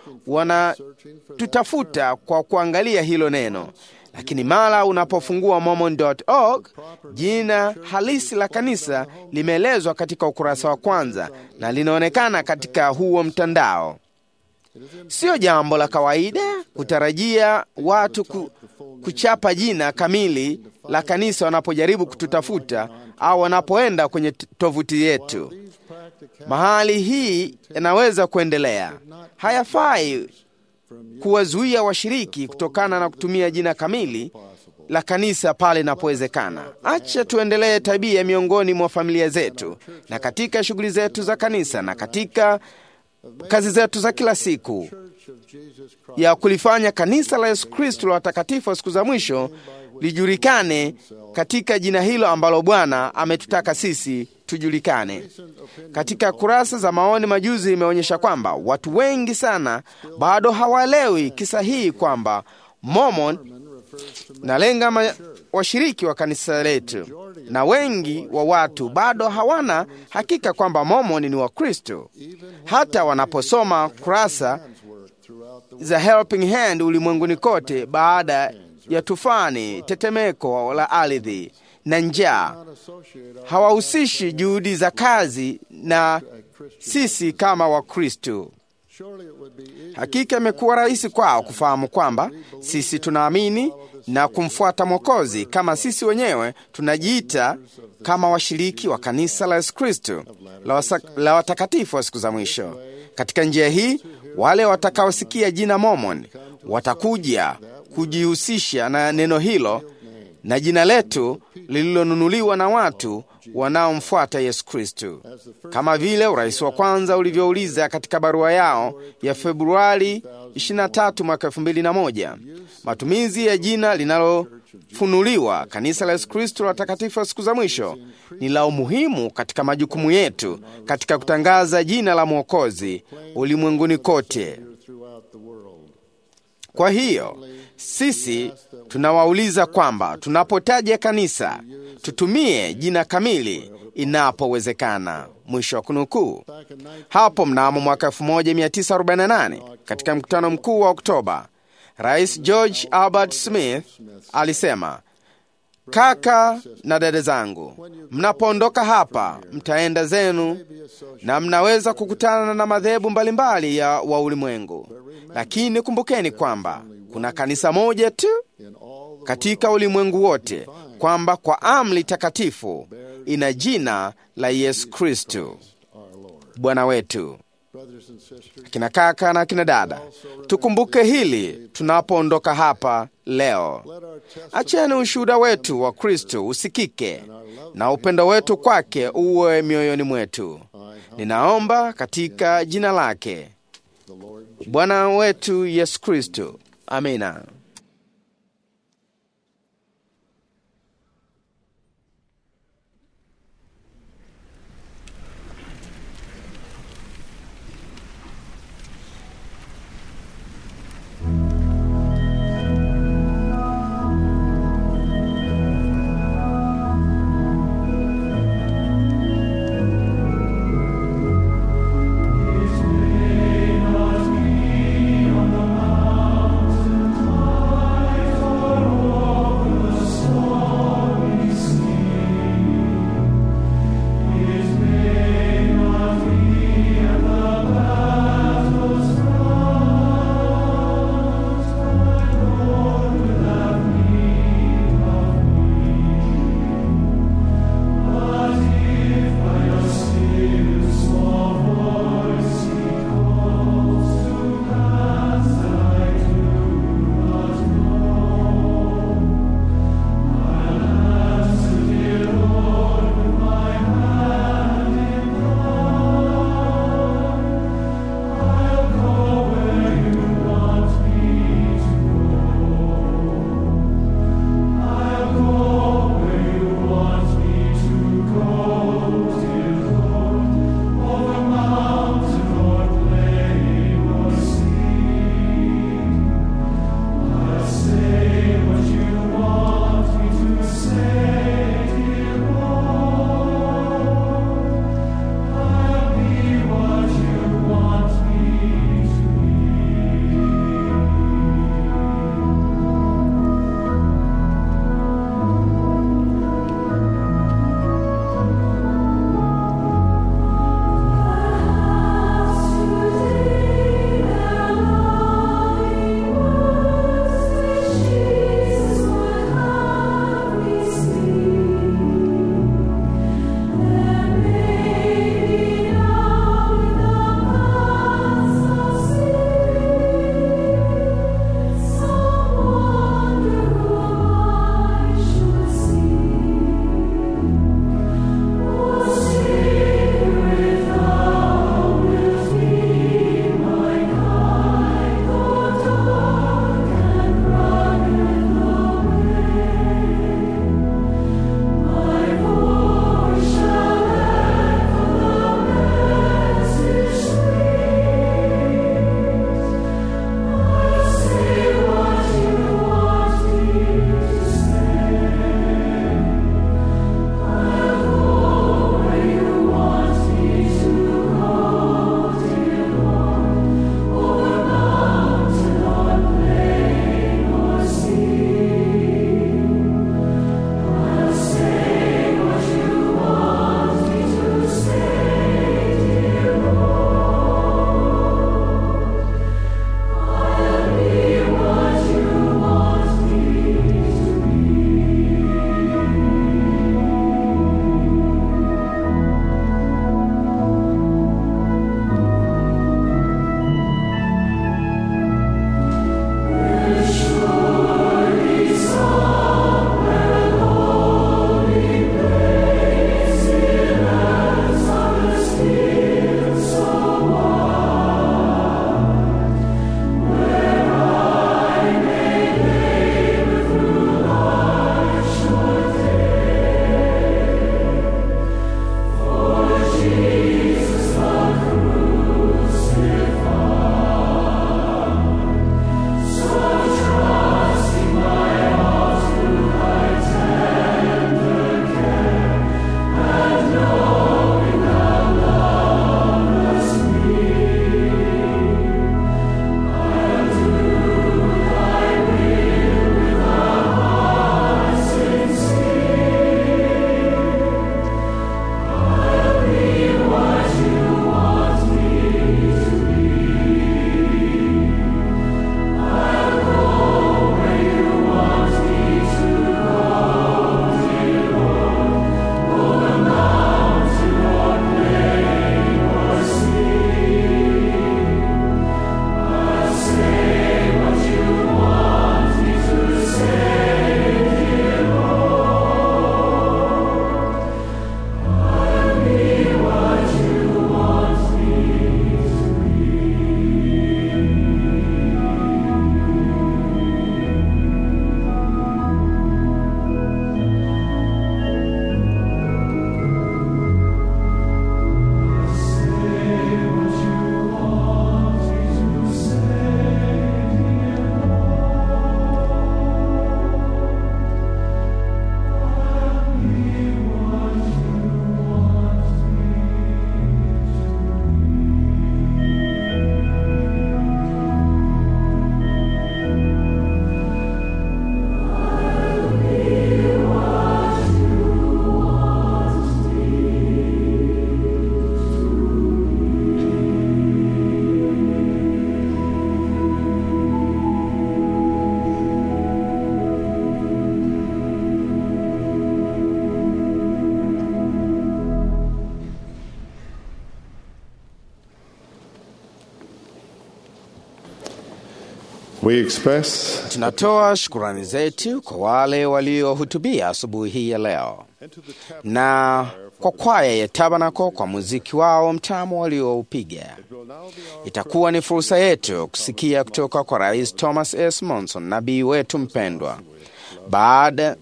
wanatutafuta kwa kuangalia hilo neno. Lakini mara unapofungua mormon dot org, jina halisi la kanisa limeelezwa katika ukurasa wa kwanza na linaonekana katika huo mtandao. Sio jambo la kawaida kutarajia watu ku, kuchapa jina kamili la kanisa wanapojaribu kututafuta au wanapoenda kwenye tovuti yetu. Mahali hii yanaweza kuendelea. Hayafai kuwazuia washiriki kutokana na kutumia jina kamili la kanisa pale inapowezekana. Acha tuendelee tabia miongoni mwa familia zetu na katika shughuli zetu za kanisa na katika kazi zetu za kila siku ya kulifanya kanisa la Yesu Kristo la watakatifu wa siku za mwisho lijulikane katika jina hilo ambalo Bwana ametutaka sisi tujulikane. Katika kurasa za maoni majuzi imeonyesha kwamba watu wengi sana bado hawaelewi kisa hii kwamba Mormon nalenga washiriki wa kanisa letu, na wengi wa watu bado hawana hakika kwamba Mormon ni wa Kristo. Hata wanaposoma kurasa za Helping Hand ulimwenguni kote baada ya tufani, tetemeko la ardhi na njaa, hawahusishi juhudi za kazi na sisi kama wa Kristo. Hakika imekuwa rahisi kwao kufahamu kwamba sisi tunaamini na kumfuata Mwokozi kama sisi wenyewe tunajiita kama washiriki wa kanisa la Yesu Kristo la, la watakatifu wa siku za mwisho. Katika njia hii, wale watakaosikia jina Mormon watakuja kujihusisha na neno hilo na jina letu lililonunuliwa na watu wanaomfuata Yesu Kristo. Kama vile urais wa kwanza ulivyouliza katika barua yao ya Februari ishirini na tatu mwaka elfu mbili na moja, matumizi ya jina linalofunuliwa kanisa la Yesu Kristo la watakatifu wa siku za mwisho ni la umuhimu katika majukumu yetu katika kutangaza jina la Mwokozi ulimwenguni kote. Kwa hiyo sisi tunawauliza kwamba tunapotaja kanisa tutumie jina kamili inapowezekana. Mwisho wa kunukuu. Hapo mnamo mwaka elfu moja mia tisa arobaini na nane katika mkutano mkuu wa Oktoba, Rais George Albert Smith alisema, kaka na dada zangu, mnapoondoka hapa mtaenda zenu na mnaweza kukutana na madhehebu mbalimbali ya wa ulimwengu, lakini kumbukeni kwamba kuna kanisa moja tu katika ulimwengu wote, kwamba kwa amri takatifu ina jina la Yesu Kristo Bwana wetu. Kina kaka na kina dada, tukumbuke hili tunapoondoka hapa leo. Acheni ushuhuda wetu wa Kristo usikike na upendo wetu kwake uwe mioyoni mwetu. Ninaomba katika jina lake Bwana wetu Yesu Kristo. Amina. His name was me on the mountain top. We express Tunatoa shukurani zetu kwa wale waliohutubia asubuhi hii ya leo na kwa kwaya ya Tabernacle kwa muziki wao mtamu walioupiga. Itakuwa ni fursa yetu kusikia kutoka kwa Rais Thomas S. Monson, nabii wetu mpendwa. Baada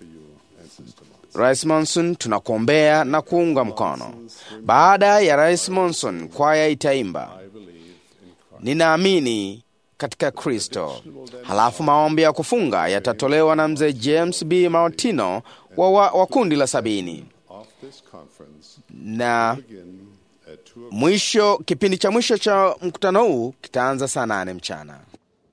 Rais Monson, tunakuombea na kuunga mkono. Baada ya Rais Monson, kwaya itaimba Ninaamini katika Kristo. Halafu maombi ya kufunga yatatolewa na mzee James B. Martino wa, wa, wa kundi la sabini. Na mwisho, kipindi cha mwisho cha mkutano huu kitaanza saa nane mchana.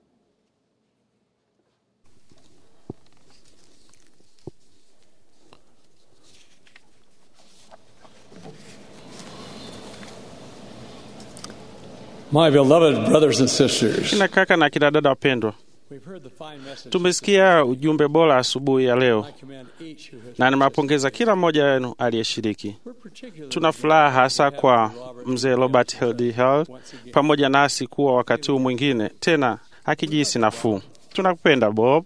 My beloved brothers and sisters, kina kaka na kina dada wapendwa, tumesikia ujumbe bora asubuhi ya leo, na nimewapongeza kila mmoja wenu aliyeshiriki. Tuna furaha hasa kwa mzee Robert Hildy Hill pamoja nasi kuwa wakati huu mwingine tena akijihisi nafuu. Tunakupenda Bob.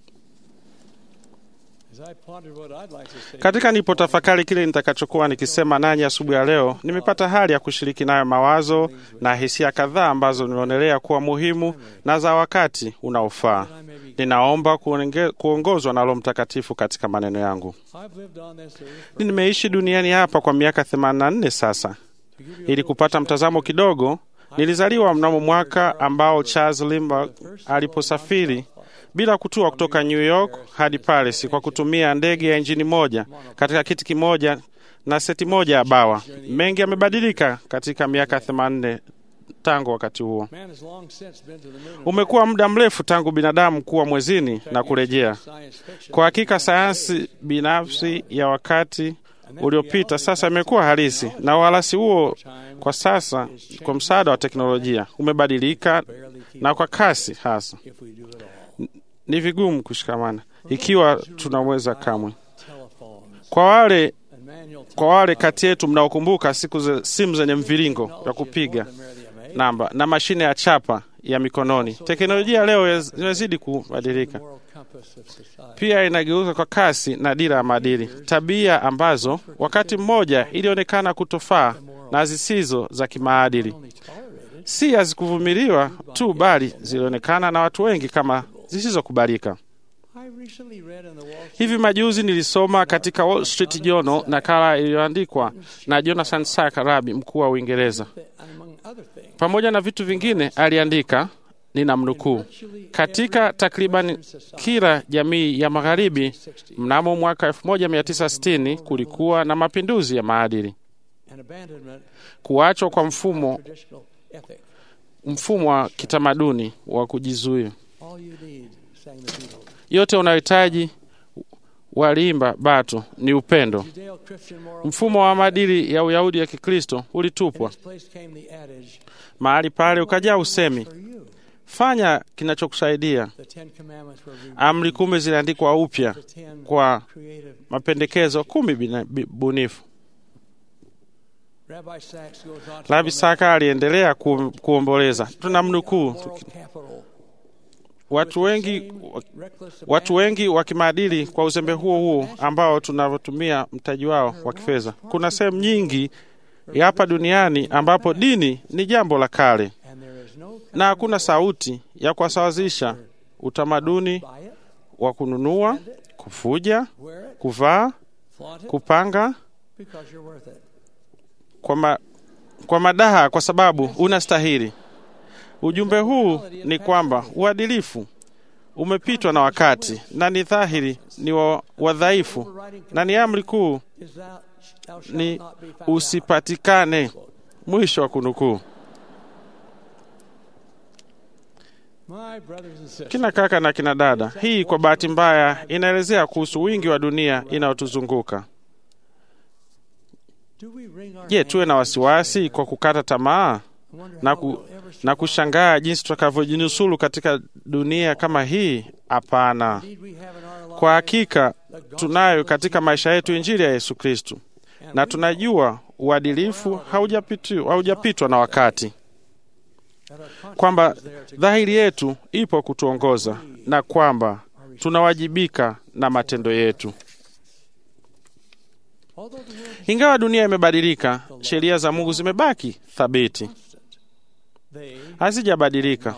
Katika nipo tafakari kile nitakachokuwa nikisema nanyi asubuhi ya leo, nimepata hali ya kushiriki nayo mawazo na hisia kadhaa ambazo nimeonelea kuwa muhimu na za wakati unaofaa. Ninaomba kuongozwa na Roho Mtakatifu katika maneno yangu. Nimeishi duniani hapa kwa miaka themanini na nne sasa. Ili kupata mtazamo kidogo, nilizaliwa mnamo mwaka ambao Charles Lindbergh aliposafiri bila kutua kutoka New York hadi Paris kwa kutumia ndege ya injini moja katika kiti kimoja na seti moja ya bawa. Mengi yamebadilika katika miaka themanini na nne tangu wakati huo. Umekuwa muda mrefu tangu binadamu kuwa mwezini na kurejea. Kwa hakika sayansi binafsi ya wakati uliopita sasa imekuwa halisi, na uhalisi huo kwa sasa kwa msaada wa teknolojia umebadilika na kwa kasi hasa. Ni vigumu kushikamana ikiwa tunaweza kamwe. Kwa wale kwa wale kati yetu mnaokumbuka siku za simu zenye mviringo ya kupiga namba na mashine ya chapa ya mikononi, teknolojia leo inazidi kubadilika. Pia inageuka kwa kasi na dira ya maadili, tabia ambazo wakati mmoja ilionekana kutofaa na zisizo za kimaadili. Si hazikuvumiliwa tu, bali zilionekana na watu wengi kama zisizokubalika. Hivi majuzi nilisoma katika Wall Street Journal nakala iliyoandikwa na Jonathan Sacks, rabi mkuu wa Uingereza. Pamoja na vitu vingine aliandika, ninamnukuu, katika takriban kila jamii ya magharibi mnamo mwaka elfu moja mia tisa sitini kulikuwa na mapinduzi ya maadili, kuachwa kwa mfumo mfumo wa kitamaduni wa kujizuia. Yote unayohitaji, waliimba Batu, ni upendo. Mfumo wa maadili ya Uyahudi ya Kikristo ulitupwa. Mahali pale ukajaa usemi, fanya kinachokusaidia. Amri kumi ziliandikwa upya kwa mapendekezo kumi bunifu. Rabi Sacks aliendelea ku, kuomboleza. Tunamnukuu, Watu wengi watu wengi wa kimaadili kwa uzembe huo huo ambao tunavotumia mtaji wao wa kifedha. Kuna sehemu nyingi hapa duniani ambapo dini ni jambo la kale, na hakuna sauti ya kuwasawazisha utamaduni wa kununua, kufuja, kuvaa, kupanga kwa, ma, kwa madaha kwa sababu unastahili. Ujumbe huu ni kwamba uadilifu umepitwa na wakati na ni dhahiri ni wa wadhaifu, na ni amri kuu ni usipatikane. Mwisho wa kunukuu. Kina kaka na kina dada, hii kwa bahati mbaya inaelezea kuhusu wingi wa dunia inayotuzunguka. Je, tuwe na wasiwasi kwa kukata tamaa na, ku, na kushangaa jinsi tutakavyojinusuru katika dunia kama hii? Hapana. Kwa hakika tunayo katika maisha yetu Injili ya Yesu Kristo, na tunajua uadilifu haujapitwa haujapitwa na wakati. kwamba dhahiri yetu ipo kutuongoza na kwamba tunawajibika na matendo yetu. Ingawa dunia imebadilika, sheria za Mungu zimebaki thabiti, hazijabadilika,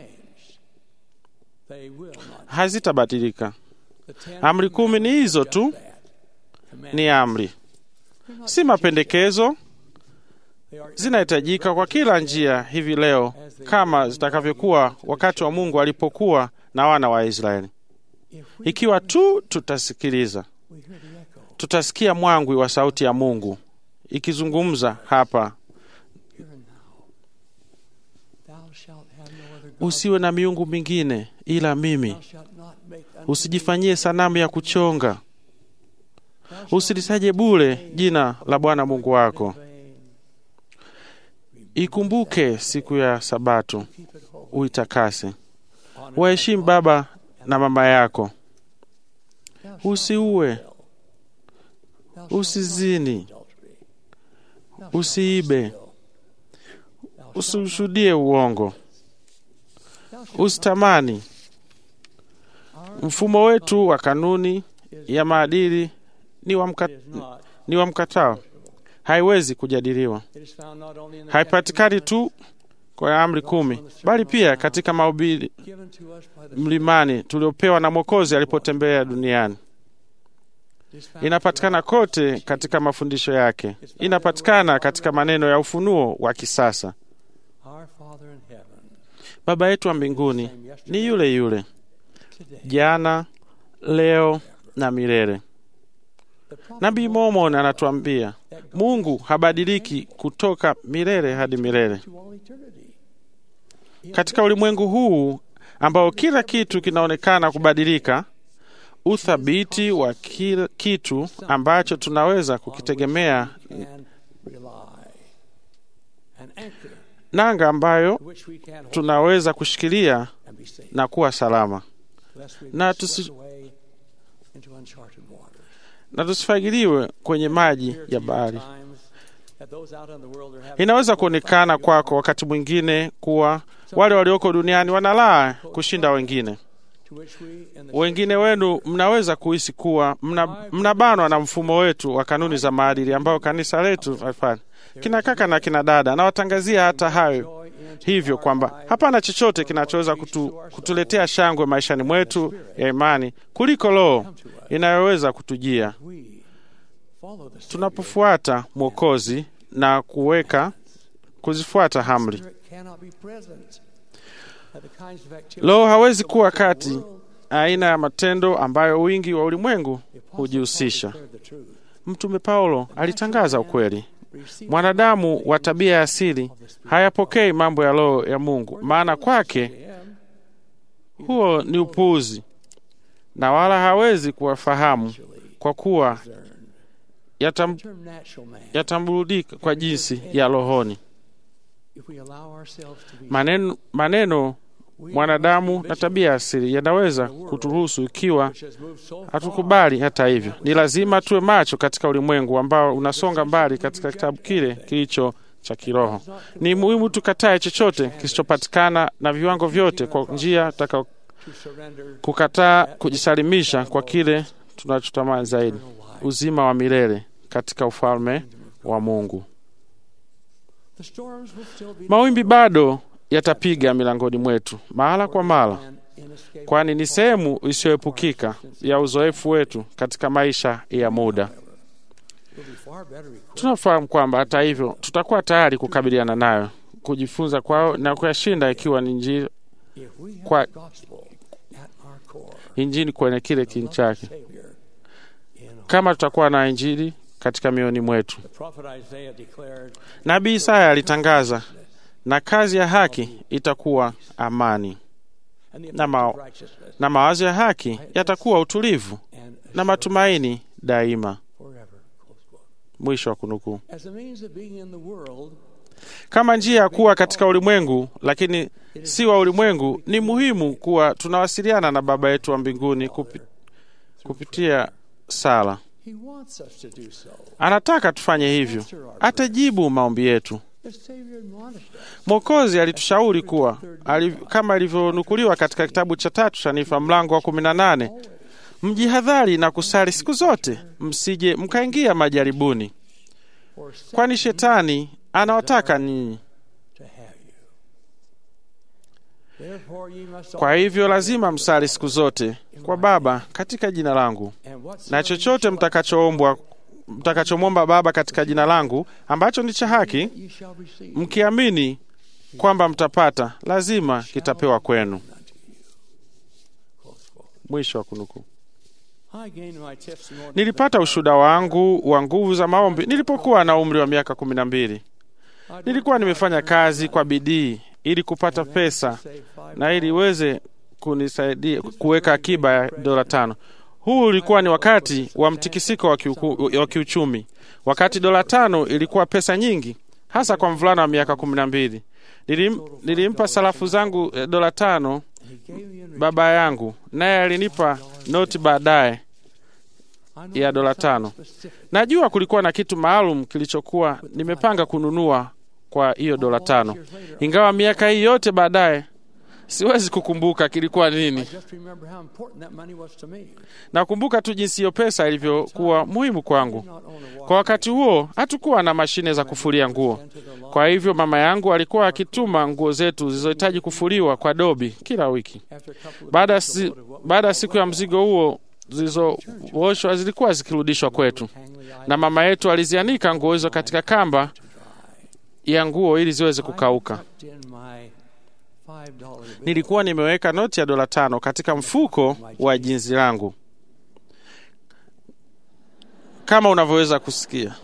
hazitabadilika. Amri kumi ni hizo tu, ni amri, si mapendekezo. Zinahitajika kwa kila njia hivi leo kama zitakavyokuwa wakati wa Mungu alipokuwa na wana wa Israeli. Ikiwa tu tutasikiliza, tutasikia mwangwi wa sauti ya Mungu ikizungumza hapa: usiwe na miungu mingine ila mimi, usijifanyie sanamu ya kuchonga, usilitaje bure jina la Bwana Mungu wako. Ikumbuke siku ya Sabato uitakase. Waheshimu baba na mama yako. Usiue, usizini, usiibe, usishuhudie uongo, usitamani. Mfumo wetu wa kanuni ya maadili ni wa mka, ni wa mkatao, haiwezi kujadiliwa. Haipatikani tu kwa amri kumi, bali pia katika mahubiri mlimani tuliopewa na Mwokozi alipotembea duniani. Inapatikana kote katika mafundisho yake. Inapatikana katika maneno ya ufunuo wa kisasa. Baba yetu wa mbinguni ni yule yule jana, leo na milele. Nabii Mormon anatuambia Mungu habadiliki kutoka milele hadi milele. Katika ulimwengu huu ambao kila kitu kinaonekana kubadilika, uthabiti wa kila kitu ambacho tunaweza kukitegemea, nanga ambayo tunaweza kushikilia na kuwa salama, na tusi na tusifagiliwe kwenye maji ya bahari. Inaweza kuonekana kwako wakati mwingine kuwa wale walioko duniani wanalaa kushinda wengine. Wengine wenu mnaweza kuhisi kuwa mnabanwa na mfumo wetu wa kanuni za maadili ambao kanisa letu hafanya. Kina kaka na kina dada, na watangazia hata hayo hivyo kwamba hapana chochote kinachoweza kutu, kutuletea shangwe maishani mwetu ya imani kuliko roho inayoweza kutujia tunapofuata Mwokozi na kuweka kuzifuata amri. Roho hawezi kuwa kati aina ya matendo ambayo wingi wa ulimwengu hujihusisha. Mtume Paulo alitangaza ukweli: mwanadamu wa tabia ya asili hayapokei mambo ya roho ya Mungu, maana kwake huo ni upuuzi, na wala hawezi kuwafahamu kwa kuwa yatam, yatamburudika kwa jinsi ya rohoni. Maneno, maneno mwanadamu na tabia ya asili yanaweza kuturuhusu ikiwa hatukubali. Hata hivyo, ni lazima tuwe macho katika ulimwengu ambao unasonga mbali katika kitabu kile kilicho cha kiroho. Ni muhimu tukatae chochote kisichopatikana na viwango vyote kwa njia taka kukataa kujisalimisha kwa kile tunachotamani zaidi, uzima wa milele katika ufalme wa Mungu. Mawimbi bado yatapiga milangoni mwetu mara kwa mara, kwani ni sehemu isiyoepukika ya uzoefu wetu katika maisha ya muda. Tunafahamu kwamba hata hivyo tutakuwa tayari kukabiliana nayo, kujifunza kwao na kuyashinda ikiwa ni injili kwa injili kwenye kile kiini chake. Kama tutakuwa na injili katika mioyoni mwetu. Nabii Isaya alitangaza, na kazi ya haki itakuwa amani, na, ma na mawazo ya haki yatakuwa utulivu na matumaini daima. Mwisho wa kunukuu. Kama njia ya kuwa katika ulimwengu lakini si wa ulimwengu, ni muhimu kuwa tunawasiliana na Baba yetu wa mbinguni kupi, kupitia sala. Anataka tufanye hivyo. Atajibu maombi yetu Mwokozi alitushauri kuwa ali, kama ilivyonukuliwa katika kitabu cha tatu cha Nifa mlango wa kumi na nane, mjihadhari na kusali siku zote, msije mkaingia majaribuni, kwani shetani anawataka ninyi. Kwa hivyo lazima msali siku zote kwa Baba katika jina langu, na chochote mtakachoombwa mtakachomwomba Baba katika jina langu, ambacho ni cha haki, mkiamini kwamba mtapata, lazima kitapewa kwenu. Mwisho wa kunukuu. Nilipata ushuhuda wangu wa nguvu za maombi nilipokuwa na umri wa miaka kumi na mbili. Nilikuwa nimefanya kazi kwa bidii ili kupata pesa na ili iweze kunisaidia kuweka akiba ya dola tano. Huu ulikuwa ni wakati wa mtikisiko wa, kiuku, wa kiuchumi. Wakati dola tano ilikuwa pesa nyingi, hasa kwa mvulana wa miaka kumi na mbili. Nilim, nilimpa sarafu zangu dola tano baba yangu, naye alinipa noti baadaye ya dola tano. Najua kulikuwa na kitu maalum kilichokuwa nimepanga kununua kwa hiyo dola tano. Ingawa miaka hii yote baadaye siwezi kukumbuka kilikuwa nini. Nakumbuka tu jinsi hiyo pesa ilivyokuwa muhimu kwangu. Kwa wakati huo hatukuwa na mashine za kufulia nguo. Kwa hivyo mama yangu alikuwa akituma nguo zetu zilizohitaji kufuliwa kwa dobi kila wiki. Baada si, baada siku ya mzigo huo zilizooshwa zilikuwa zikirudishwa kwetu, na mama yetu alizianika nguo hizo katika kamba ya nguo ili ziweze kukauka. Nilikuwa nimeweka noti ya dola tano katika mfuko wa jinsi langu, kama unavyoweza kusikia.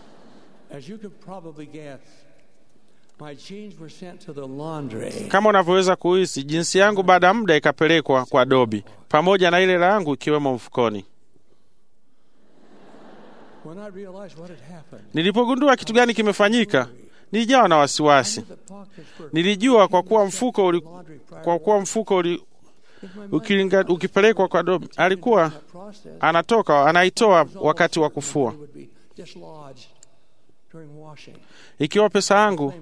Kama unavyoweza kuhisi, jinsi yangu baada ya muda ikapelekwa kwa dobi pamoja na ile langu ikiwemo mfukoni. Nilipogundua kitu gani kimefanyika, nilijawa na wasiwasi. Nilijua kwa kuwa mfuko uli, kwa kuwa mfuko uli, ukilinga, ukipelekwa kwa dobi, alikuwa anatoka anaitoa wakati wa kufua. Ikiwa pesa yangu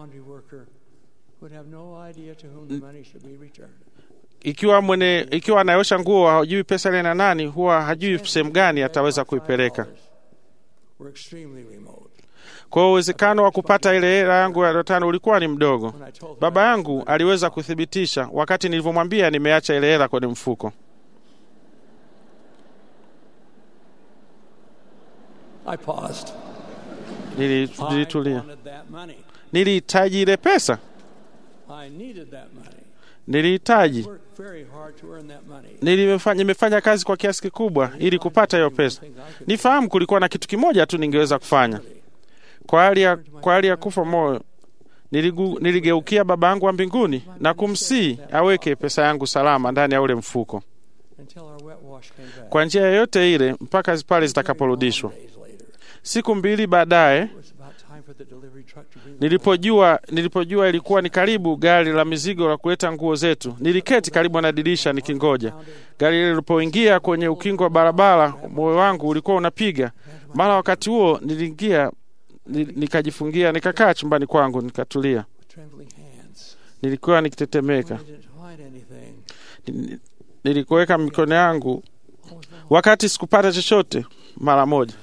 ikiwa mwene ikiwa anaosha nguo hajui pesa ile na nani, huwa hajui sehemu gani ataweza kuipeleka. Kwa uwezekano wa kupata ile hela yangu ya tano ulikuwa ni mdogo. Baba yangu aliweza kuthibitisha wakati nilivyomwambia nimeacha ile hela kwenye mfuko. I paused. Nilitulia. Nilihitaji ile pesa. Nilihitaji. Nilimefanya nimefanya kazi kwa kiasi kikubwa ili kupata hiyo pesa. Nifahamu kulikuwa na kitu kimoja tu ningeweza kufanya. Kwa hali ya kwa hali ya kufa moyo, niligu, niligeukia baba yangu wa mbinguni na kumsihi aweke pesa yangu salama ndani ya ule mfuko, kwa njia yoyote ile mpaka pale zitakaporudishwa. Siku mbili baadaye, nilipojua nilipojua ilikuwa ni karibu gari la mizigo la kuleta nguo zetu, niliketi karibu na dirisha nikingoja. Gari ile lilipoingia kwenye ukingo wa barabara, moyo wangu ulikuwa unapiga. Mara wakati huo niliingia, nikajifungia, nikakaa chumbani kwangu, nikatulia. Nilikuwa nikitetemeka. Nilikuweka mikono yangu wakati sikupata chochote mara moja.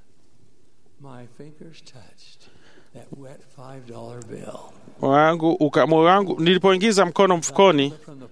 Moyo wangu uka moyo wangu nilipoingiza mkono mfukoni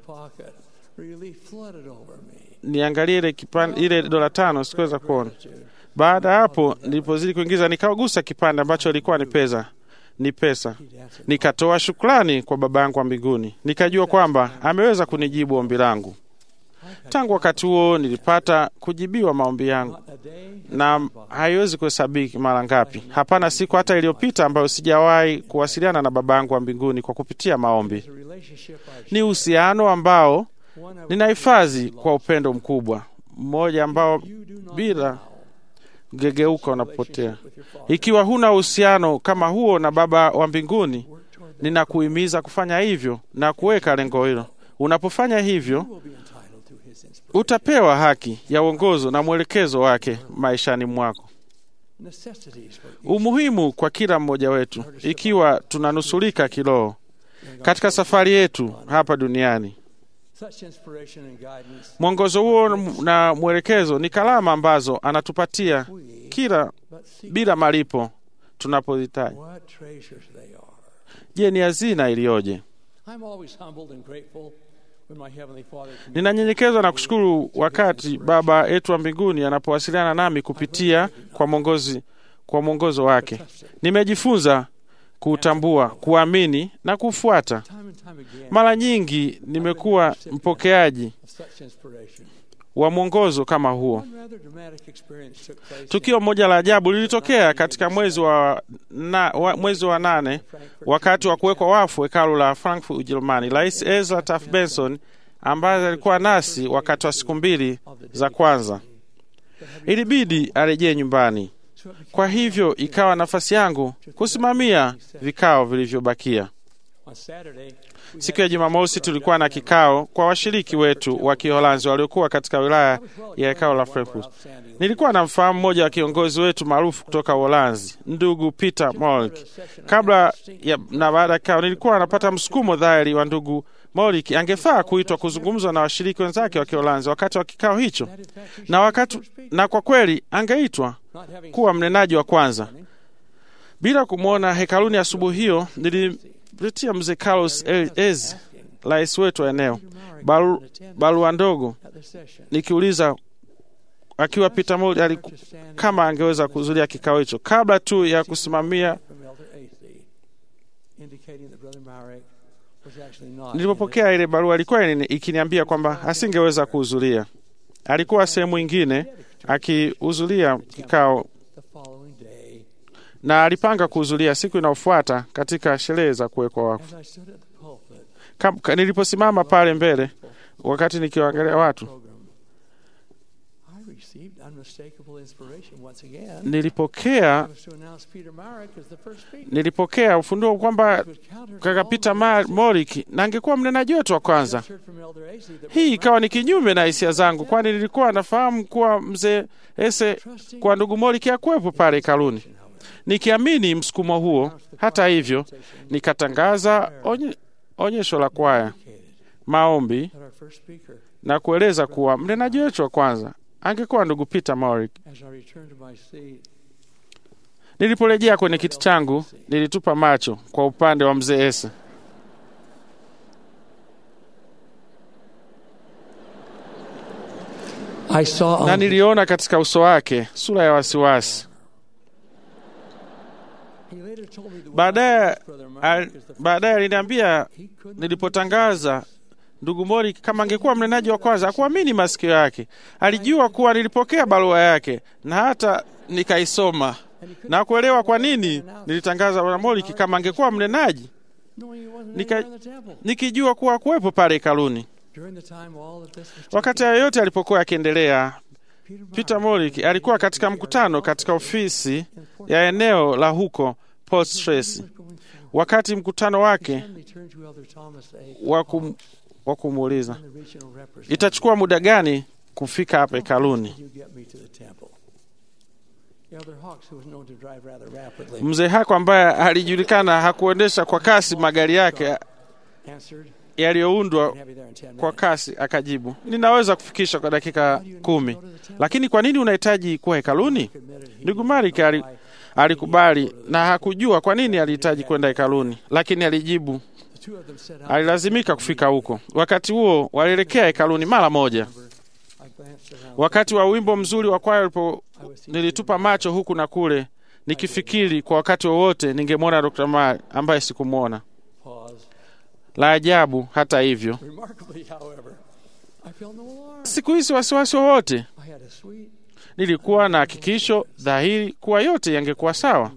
niangalie ile kipande ile dola tano, sikuweza kuona. Baada hapo nilipozidi kuingiza, nikagusa kipande ambacho ilikuwa ni pesa. Ni pesa. Nikatoa shukrani kwa baba yangu wa mbinguni. Nikajua kwamba ameweza kunijibu ombi langu. Tangu wakati huo nilipata kujibiwa maombi yangu, na haiwezi kuhesabiki mara ngapi. Hapana siku hata iliyopita ambayo sijawahi kuwasiliana na baba yangu wa mbinguni kwa kupitia maombi. Ni uhusiano ambao ninahifadhi kwa upendo mkubwa, mmoja ambao bila gegeuka unapotea. Ikiwa huna uhusiano kama huo na baba wa mbinguni, ninakuhimiza kufanya hivyo na kuweka lengo hilo. Unapofanya hivyo, utapewa haki ya uongozo na mwelekezo wake maishani mwako. umuhimu kwa kila mmoja wetu ikiwa tunanusulika kiroho katika safari yetu hapa duniani. Mwongozo huo na mwelekezo ni kalama ambazo anatupatia kila bila malipo tunapohitaji. Je, ni hazina iliyoje! Ninanyenyekezwa na kushukuru wakati Baba yetu wa mbinguni anapowasiliana nami kupitia kwa mwongozi kwa mwongozo wake. Nimejifunza kutambua, kuamini na kufuata. Mara nyingi nimekuwa mpokeaji wa mwongozo kama huo. Tukio moja la ajabu lilitokea katika mwezi wa, na, wa, mwezi wa nane wakati wa kuwekwa wafu hekalu la Frankfurt, Ujerumani. Rais Ezra Taft Benson ambaye alikuwa nasi wakati wa siku mbili za kwanza ilibidi arejee nyumbani. Kwa hivyo ikawa nafasi yangu kusimamia vikao vilivyobakia. Siku ya Jumamosi tulikuwa na kikao kwa washiriki wetu wa Kiholanzi waliokuwa katika wilaya ya hekalu la Frankfurt. Nilikuwa na mfahamu mmoja wa kiongozi wetu maarufu kutoka Uholanzi, ndugu Peter Molik. Kabla ya, na baada ya kikao nilikuwa napata msukumo dhahiri wa ndugu Molik angefaa kuitwa kuzungumza na washiriki wenzake wa Kiholanzi wakati wa kikao hicho, na wakati na kwa kweli angeitwa kuwa mnenaji wa kwanza. Bila kumwona hekaluni asubuhi hiyo, nilipitia mzee Carlos Ez, rais wetu wa eneo, baru, barua ndogo nikiuliza akiwa Peter Mold kama angeweza kuhudhuria kikao hicho. Kabla tu ya kusimamia, nilipopokea ile barua ilikuwa ikiniambia kwamba asingeweza kuhudhuria. Alikuwa sehemu nyingine akihudhuria kikao na alipanga kuhudhuria siku inayofuata katika sherehe za kuwekwa wakfu. Niliposimama pale mbele wakati nikiwaangalia watu, nilipokea nilipokea ufunuo kwamba kaka Peter Molik na angekuwa mnenaji wetu wa kwanza. Hii ikawa ni kinyume na hisia zangu, kwani nilikuwa nafahamu kuwa mzee Ese kwa ndugu Molik hakuwepo pale hekaluni. Nikiamini msukumo huo, hata hivyo, nikatangaza onye, onyesho la kwaya, maombi na kueleza kuwa mnenaji wetu wa kwanza angekuwa ndugu Peter Molik. Niliporejea kwenye kiti changu, nilitupa macho kwa upande wa mzee Ese. Na niliona katika uso wake sura ya wasiwasi. Baadaye baadaye aliniambia nilipotangaza ndugu Molik kama angekuwa mnenaji wa kwanza, hakuamini masikio yake. Alijua kuwa nilipokea barua yake na hata nikaisoma, na kuelewa kwa nini nilitangaza bwana Molik kama angekuwa mnenaji, nika nikijua kuwa hakuwepo pale hekaluni. Wakati yote alipokuwa akiendelea, Peter Molik alikuwa katika mkutano katika ofisi ya eneo la huko Port Tracy. Wakati mkutano wake wa kumuuliza itachukua muda gani kufika hapa hekaluni, mzee Hako ambaye alijulikana hakuendesha kwa kasi magari yake yaliyoundwa kwa kasi akajibu, ninaweza kufikisha kwa dakika kumi. Lakini kwa nini unahitaji kuwa hekaluni? Ndugu Molik alikubali na hakujua kwa nini alihitaji kwenda hekaluni, lakini alijibu alilazimika kufika huko. Wakati huo walielekea hekaluni mara moja. Wakati wa wimbo mzuri wa kwaya ulipo, nilitupa macho huku na kule nikifikiri kwa wakati wowote ningemwona Doctor Mar ambaye sikumwona. La ajabu hata hivyo, siku hizi wasiwasi wowote. Nilikuwa na hakikisho dhahiri kuwa yote yangekuwa sawa.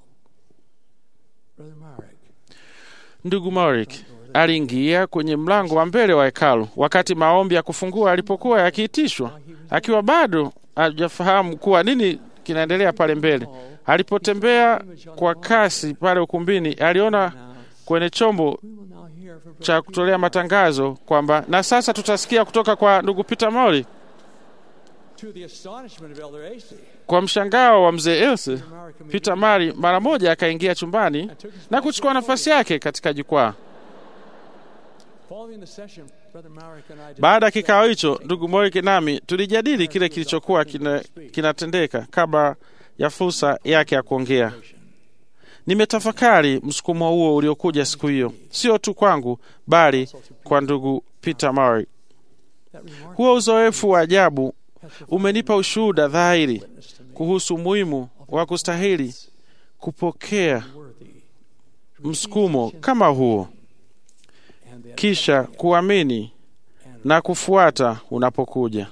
Ndugu Molik aliingia kwenye mlango wa mbele wa hekalu wakati maombi ya kufungua alipokuwa yakiitishwa, akiwa bado hajafahamu kuwa nini kinaendelea pale mbele. Alipotembea kwa kasi pale ukumbini, aliona kwenye chombo cha kutolea matangazo kwamba na sasa tutasikia kutoka kwa ndugu Peter Molik. Kwa mshangao wa mzee Else, Peter Murray mara moja akaingia chumbani na kuchukua nafasi yake katika jukwaa. Baada ya kikao hicho, ndugu Morick nami tulijadili kile kilichokuwa kinatendeka kina kabla ya fursa yake ya kuongea. Nimetafakari msukumo huo uliokuja siku hiyo, sio tu kwangu bali kwa ndugu Peter Murray. Huo uzoefu wa ajabu umenipa ushuhuda dhahiri kuhusu umuhimu wa kustahili kupokea msukumo kama huo, kisha kuamini na kufuata unapokuja.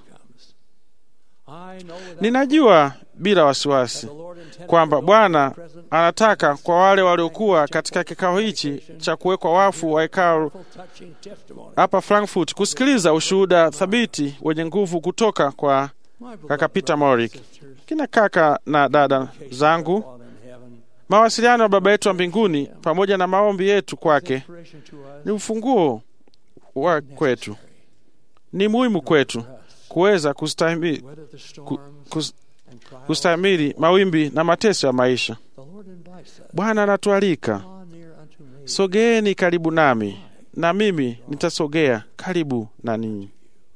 Ninajua bila wasiwasi kwamba Bwana anataka kwa wale waliokuwa katika kikao hichi cha kuwekwa wafu wa hekalu hapa Frankfurt kusikiliza ushuhuda thabiti wenye nguvu kutoka kwa kaka Peter Morick. Kina kaka na dada zangu, mawasiliano ya Baba yetu wa mbinguni pamoja na maombi yetu kwake ni ufunguo wa kwetu. Ni muhimu kwetu kuweza kustahimili kus, kustahimili mawimbi na mateso ya maisha. Bwana anatualika, sogeeni karibu nami na mimi nitasogea karibu na ninyi.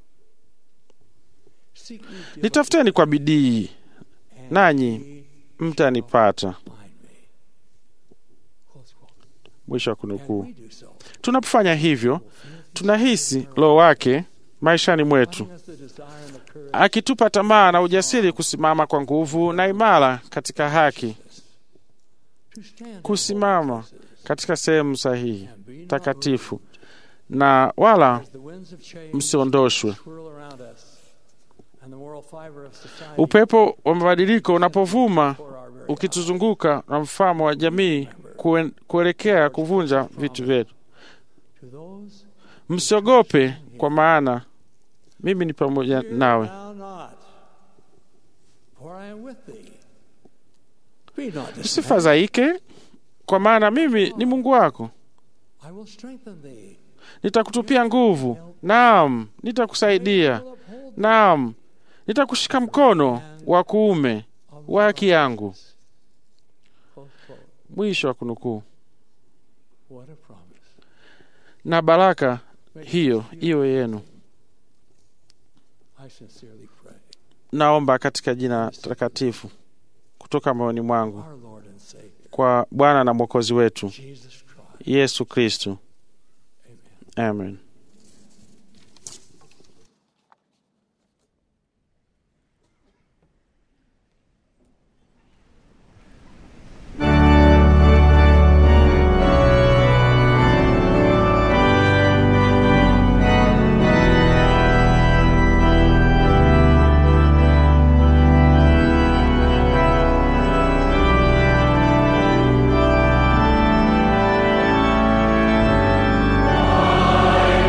Nitafuteni kwa bidii nanyi mtanipata. Mwisho wa kunukuu. Tunapofanya hivyo, tunahisi Roho wake maishani mwetu, akitupa tamaa na ujasiri kusimama kwa nguvu na imara katika haki, kusimama katika sehemu sahihi takatifu, na wala msiondoshwe. Upepo wa mabadiliko unapovuma ukituzunguka na mfamo wa jamii kue, kuelekea kuvunja vitu vyetu, msiogope, kwa maana mimi ni pamoja nawe. Usifadhaike, kwa maana mimi ni Mungu wako. Nitakutupia nguvu, naam, nitakusaidia, naam, nitakushika mkono wa kuume wa haki yangu. Mwisho wa kunukuu. Na baraka hiyo iwe yenu. Naomba katika jina takatifu kutoka moyoni mwangu kwa Bwana na Mwokozi wetu Yesu Kristo. Amen. I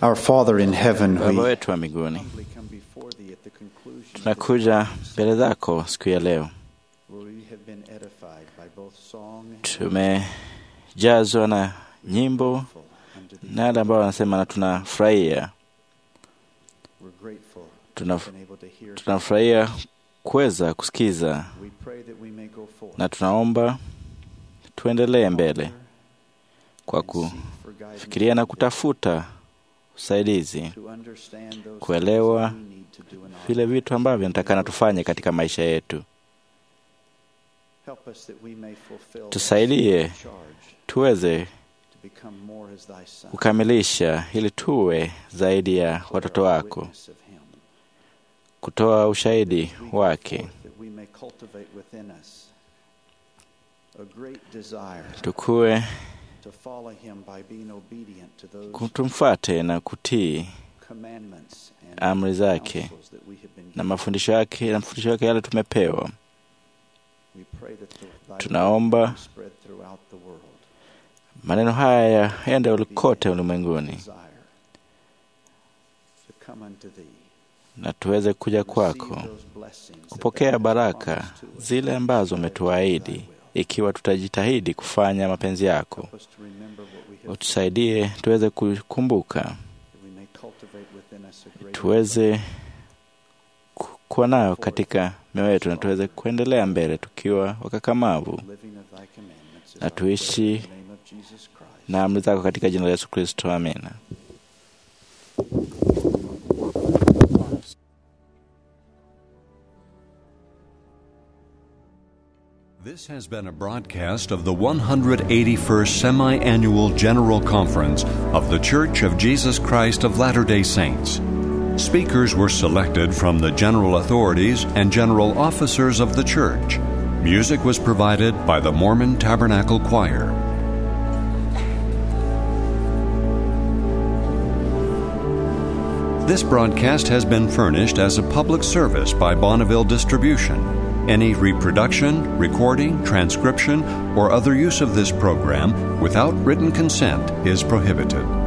Our Father in heaven, Baba we wetu wa mbinguni, tunakuja mbele zako siku ya leo. Tumejazwa na nyimbo na yale ambayo wanasema, na tunafurahia Tunaf, tunafurahia kuweza kusikiza, na tunaomba tuendelee mbele kwa kufikiria na kutafuta usaidizi, kuelewa vile vitu ambavyo natakana tufanye katika maisha yetu. Tusaidie tuweze kukamilisha ili tuwe zaidi ya watoto wako, kutoa ushahidi wake. Tukue tumfuate na kutii amri zake na mafundisho yake na mafundisho yake yale tumepewa. Tunaomba maneno haya yaende kote ulimwenguni, na tuweze kuja kwako kupokea baraka zile ambazo umetuahidi, ikiwa tutajitahidi kufanya mapenzi yako. Utusaidie tuweze kukumbuka, tuweze kuwa nayo katika mioyo yetu, na tuweze kuendelea mbele tukiwa wakakamavu, na tuishi na amri zako katika jina la Yesu Kristo. Amina. This has been a broadcast of the one hundred eighty-first Semi-Annual General Conference of The Church of Jesus Christ of Latter-day Saints. Speakers were selected from the general authorities and general officers of the church. Music was provided by the Mormon Tabernacle Choir. This broadcast has been furnished as a public service by Bonneville Distribution. Any reproduction, recording, transcription, or other use of this program without written consent is prohibited.